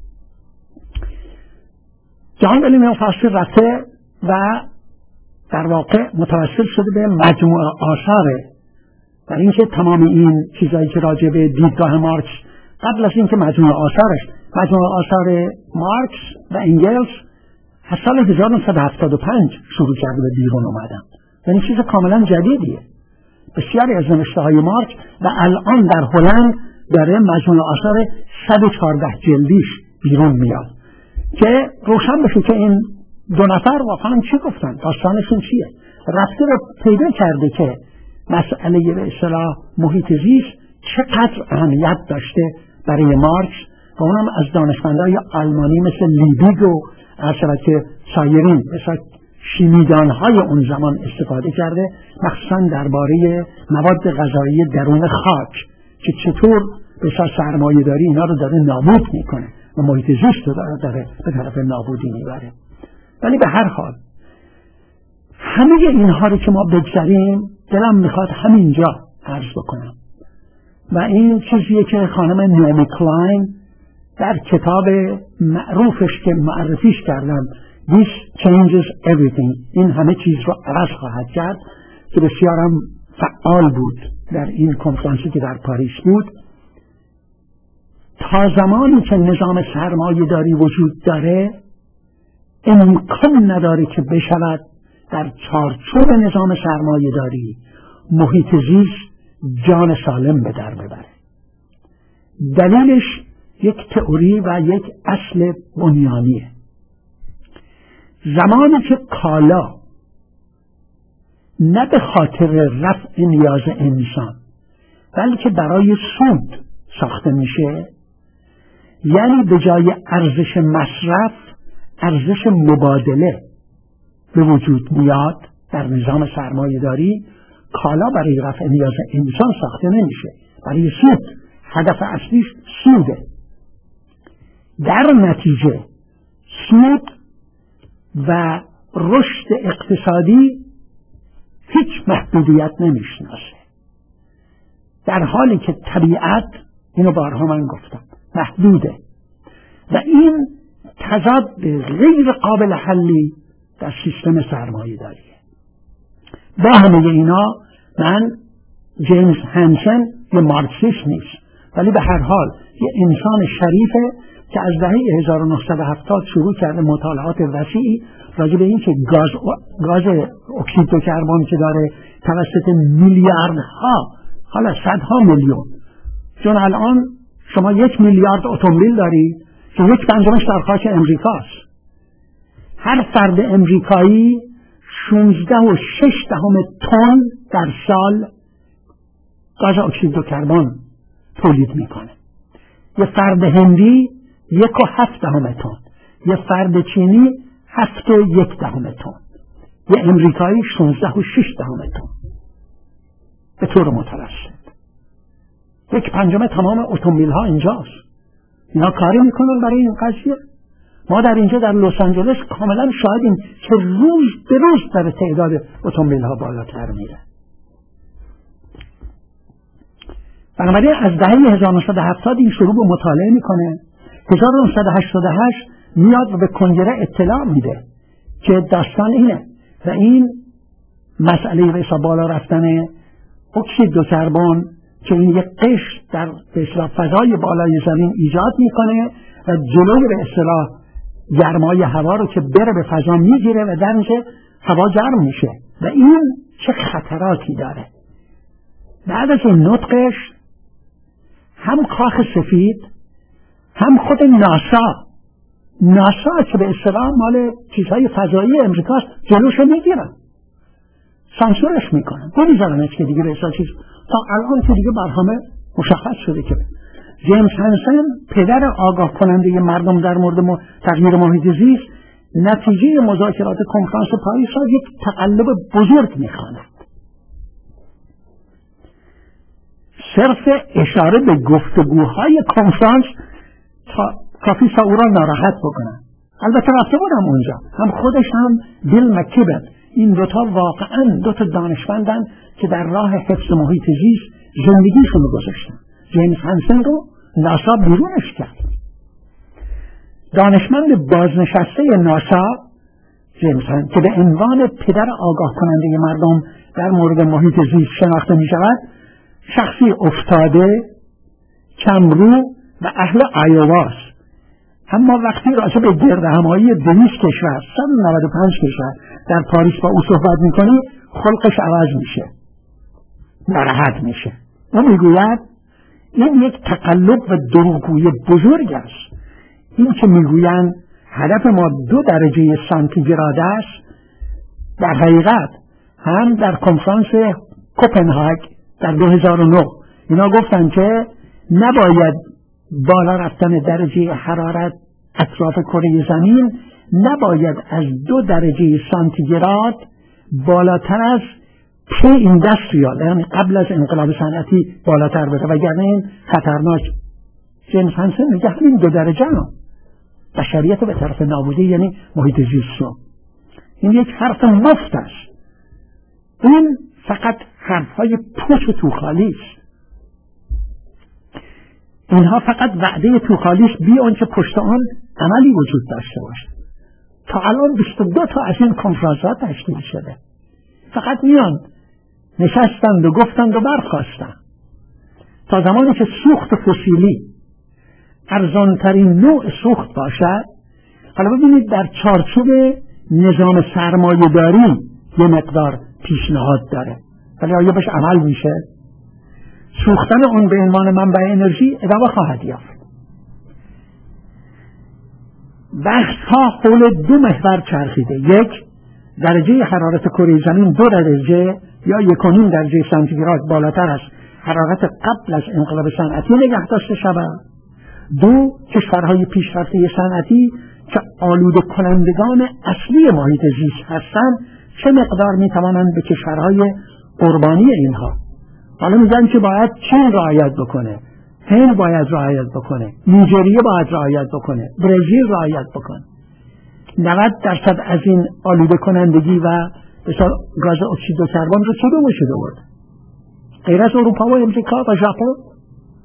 جان بلامی فاستر رفته و در واقع متوسل شده به مجموعه آثاره. در اینکه تمام این چیزایی که راجع به دیدگاه مارکس قبل از اینکه مجموعه آثارش مجموعه آثار مارکس و انگلز از سال هزار و نهصد و هفتاد و پنج شروع کرده به بیرون اومدن. یعنی چیز کاملا جدیدیه. بسیاری از نوشته های مارکس و الان در هلند داره مجموعه آثار صد و چهارده جلدیش بیرون میاد که روشن بشه که این دو نفر واقعا چی گفتن، داستانشون چیه. رفته رو پیدا کرده که مسئله به اصطلاح محیط زیست چقدر اهمیت داشته برای مارکس و اونم از دانشمندای آلمانی مثل لیبیگ و اصلا که سایرین مثل شیمیدانهای اون زمان استفاده کرده، مخصوصا درباره مواد غذایی درون خاک که چطور بسیار سرمایه داری اینا رو داره نابود میکنه و محیط زیست رو داره به طرف نابودی میبره. ولی به هر حال همه اینها رو که ما بگذاریم دلم میخواد همینجا عرض بکنم و این چیزیه که خانم نومی کلاین در کتاب معروفش که معرفیش کردم This changes everything، این همه چیز رو عوض خواهد کرد، که بسیارم فعال بود در این کنفرانسی که در پاریس بود. تا زمانی که نظام سرمایه داری وجود داره امکان نداره که بشود در چارچوب نظام سرمایه داری محیط زیست جان سالم به در ببره. دلیلش یک تئوری و یک اصل بنیانیه. زمانی که کالا نه به خاطر رفع نیاز انسان بلکه برای سود ساخته میشه، یعنی به جای ارزش مصرف ارزش مبادله به وجود میاد در نظام سرمایه داری، کالا برای رفع نیاز انسان ساخته نمیشه، برای سود. هدف اصلیش سوده. در نتیجه سود و رشد اقتصادی هیچ محدودیت نمیشناسه، در حالی که طبیعت، اینو بارها من گفتم، محدوده و این تضاد غیر قابل حلی در سیستم سرمایه داریه. با همه اینا من جیمز هنسن یه مارکسیست نیست، ولی به هر حال یه انسان شریفه که از دهه هزار و نهصد و هفتاد شروع کرده مطالعات وسیعی راجع به این که گاز گاز اکسید کربن که داره توسط میلیاردها حالا صدها میلیون، چون الان شما یک میلیارد اتومبیل دارید که یک پنجمش در خاک امریکاست. هر فرد امریکایی شانزده و شش دهم تن در سال گاز اکسید کربن تولید میکنه. یه فرد هندی یک و هفت دهم تن، یه فرد چینی هفت و یک دهم تن، یه امریکایی شانزده و شش دهم تن به طور متوسط. یک پنجم تمام اتومبیل ها اینجاست. اینا کاری میکنن برای این قضیه. ما در اینجا در لس آنجلس کاملا شاهدیم که روز به روز در تعداد اتومبیل ها بالاتر میره. بنابراین از دهه هزار و نهصد و هفتاد این شروع به مطالعه میکنه. هزار و نهصد و هشتاد و هشت میاد و به کنگره اطلاع میده که داستان اینه و این مسئله به بالا رفتن اکسید دو کربن که این یک قشر در به اصطلاح فضای بالای زمین ایجاد میکنه و جلوی به اصطلاح گرمای هوا رو که بره به فضا میگیره و در اینجا هوا گرم میشه و این چه خطراتی داره. بعد از این نطقش هم کاخ سفید هم خود ناسا ناسا که به اصطلاح مال چیزهای فضایی امریکاست جلوشو میگیرن، سانسورش میکنن، نمیذارنش که دیگه به اصطلاح چیز. تا الان که دیگه بر همه مشخص شده که جیمز هنسن پدر آگاه کننده مردم در مورد تغییر محیط زیست نتیجه مذاکرات کنفرانس پاریس را یک تقلب بزرگ میخواند. صرف اشاره به گفتگوهای کنفرانس تا کافی تا او را ناراحت بکنن. البته رفته بودم اونجا، هم خودش هم بیل مکیبن. این دوتا واقعا دوتا دانشمندن که در راه حفظ محیط زیست زندگیشون رو گذاشتن. جیمز هنسن رو ناسا بیرونش کرد. دانشمند بازنشسته ناسا جیمز هنسن که به عنوان پدر آگاه کننده مردم در مورد محیط زیست شناخته می شود، شخصی افتاده، کمرو و اهل آیواست. اما وقتی راجع به گردهمایی دویست کشور صد و نود و پنج کشور در پاریس با او صحبت میکنی خلقش عوض میشه، ناراحت میشه. او میگوید این یک تقلب و دروغگویی بزرگ است. این که میگویند هدف ما دو درجه سانتیگراد است، در حقیقت هم در کنفرانس کوپنهاگ در دو هزار و نه اینا گفتن که نباید بالا رفتن درجه حرارت اطراف کره زمین نباید از دو درجه سانتیگراد بالاتر از پری اندستریال، یعنی قبل از انقلاب صنعتی بالاتر بره، وگرنه این خطرناک. جیمز هنسن میگه همین دو درجه هم بشریت به طرف نابودی، یعنی محیط زیست رو. این یک حرف مفت است. این فقط حرفهای پوچ و توخالی است. اینها فقط وعده توخالی است بی آنکه پشت آن عملی وجود داشته باشه. تا الان بیست و دو تا از این کنفرانس‌ها تشکیل شده. فقط میان نشستند و گفتند و برخاستند. تا زمانی که سوخت فسیلی ارزانترین نوع سوخت باشد، حالا ببینید در چارچوب نظام سرمایه‌داری یه مقدار پیشنهاد داره، ولی آیا بهش عمل میشه؟ سوختن اون به عنوان منبع انرژی ادامه خواهد یافت. بحث ها حول دو محور چرخیده. یک، درجه حرارت کره زمین دو درجه یا یک و نیم درجه سانتیگراد بالاتر از حرارت قبل از انقلاب صنعتی نگه داشته شود. دو، کشورهای پیشرفته صنعتی که آلوده کنندگان اصلی محیط زیست هستند چه مقدار می توانند به کشورهای قربانی اینها. حالا میگن که باید چین رعایت بکنه، هند باید رعایت بکنه، نیجریه باید رعایت بکنه، برزیل رعایت بکنه. نود درصد از این آلوده کنندگی و مثلا گاز اکسید و کربن رو چطور شده بود؟ غیر از اروپا و امریکا و ژاپن.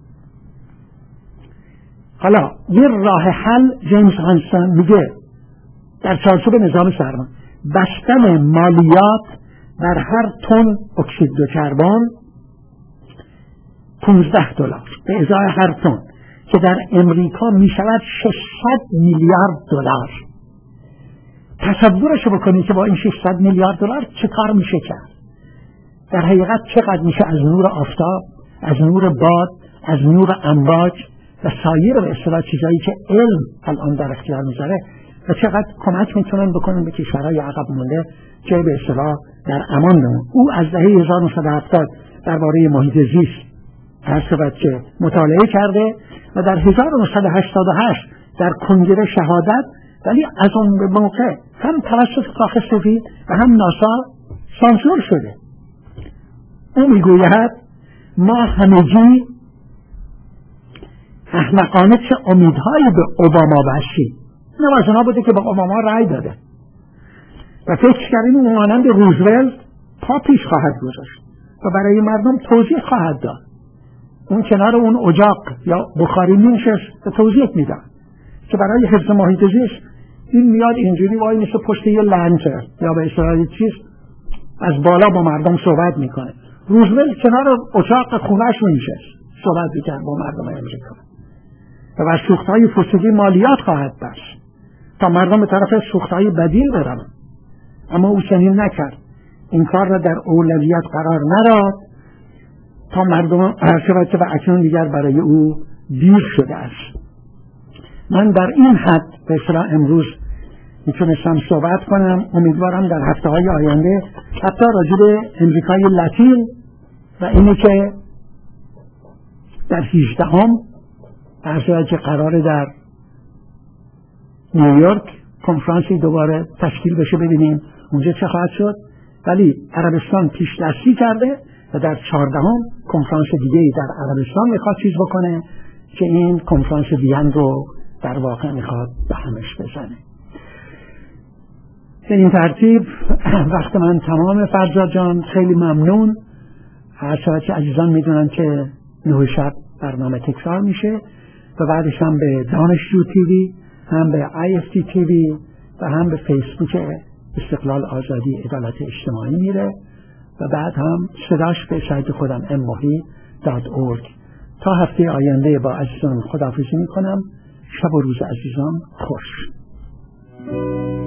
حالا یه راه حل جیمز هنسن میگه در چارچوب نظام سرمایه بستن مالیات بر هر تن اکسید و کربن پانزده دلار به ازای هر تن که در امریکا می شود ششصد میلیارد دلار. تصورش بکنید که با این ششصد میلیارد دلار چه کار میشه کرد؟ در حقیقت چقدر میشه از نور آفتاب، از نور باد، از نور امواج و سایر به اصطلاح چیزایی که علم الان در اختیار میذاره و چقدر کمک میتونن بکنن به کشورهای عقب مونده که به اصطلاح در امان بمونن. او از دهه هزار و نهصد و هفتاد درباره محیط زیست هر صفت که مطالعه کرده و در هزار و نهصد و هشتاد و هشت در کنگره شهادت، ولی از اون به موقع هم توسط کاخ سفید و هم ناسا سانسور شده. او میگوید ما همگی احمقانه چه امیدهایی به اوباما بستیم. نوازنا بوده که به اوباما رأی داده و فکر کردیم اون مانند روزولت پا پیش خواهد گذاشت و برای مردم توضیح خواهد داد. اون کنار اون اجاق یا بخاری می‌نشست و توضیح میداد که برای حفظ محیط زیست این میاد اینجوری وای مثل پشت یه لنتر یا به اصطلاح چیز از بالا با مردم صحبت میکنه. روزولت کنار اجاق خونه‌اش می‌نشست صحبت می‌کرد با مردم امریکا و بر سوخت‌های فسیلی مالیات خواهد بست تا مردم به طرف سوخت‌های بدیل برن. اما او چنین نکرد. این کار را در اولویت قرار نداد تا مردم هر شود که و اکنون دیگر برای او دیر شده است. من در این حد به اصطلاح امروز میتونستم صحبت کنم. امیدوارم در هفته های آینده حتی راجع به امریکای لاتین و اینی که در هجدهم هر شود که قراره در نیویورک کنفرانسی دوباره تشکیل بشه ببینیم اونجا چه خواهد شد. ولی عربستان پیش دستی کرده و در چهاردهم کنفرانس دیگه در عربستان میخواد چیز بکنه که این کنفرانس وین رو در واقع میخواد به همش بزنه. به این ترتیب وقت من تمام. فرزاد جان خیلی ممنون. هر شود که عزیزان میدونن که نه شب برنامه تکرار میشه و بعدش هم به دانشجو تیوی، هم به آی اف تی تیوی و هم به فیسبوک استقلال آزادی عدالت اجتماعی میره و بعد هم صداش به سایت خودم ام محی دات اورگ. تا هفته آینده با عزیزان خداحافظی میکنم. شب و روز عزیزان خوش.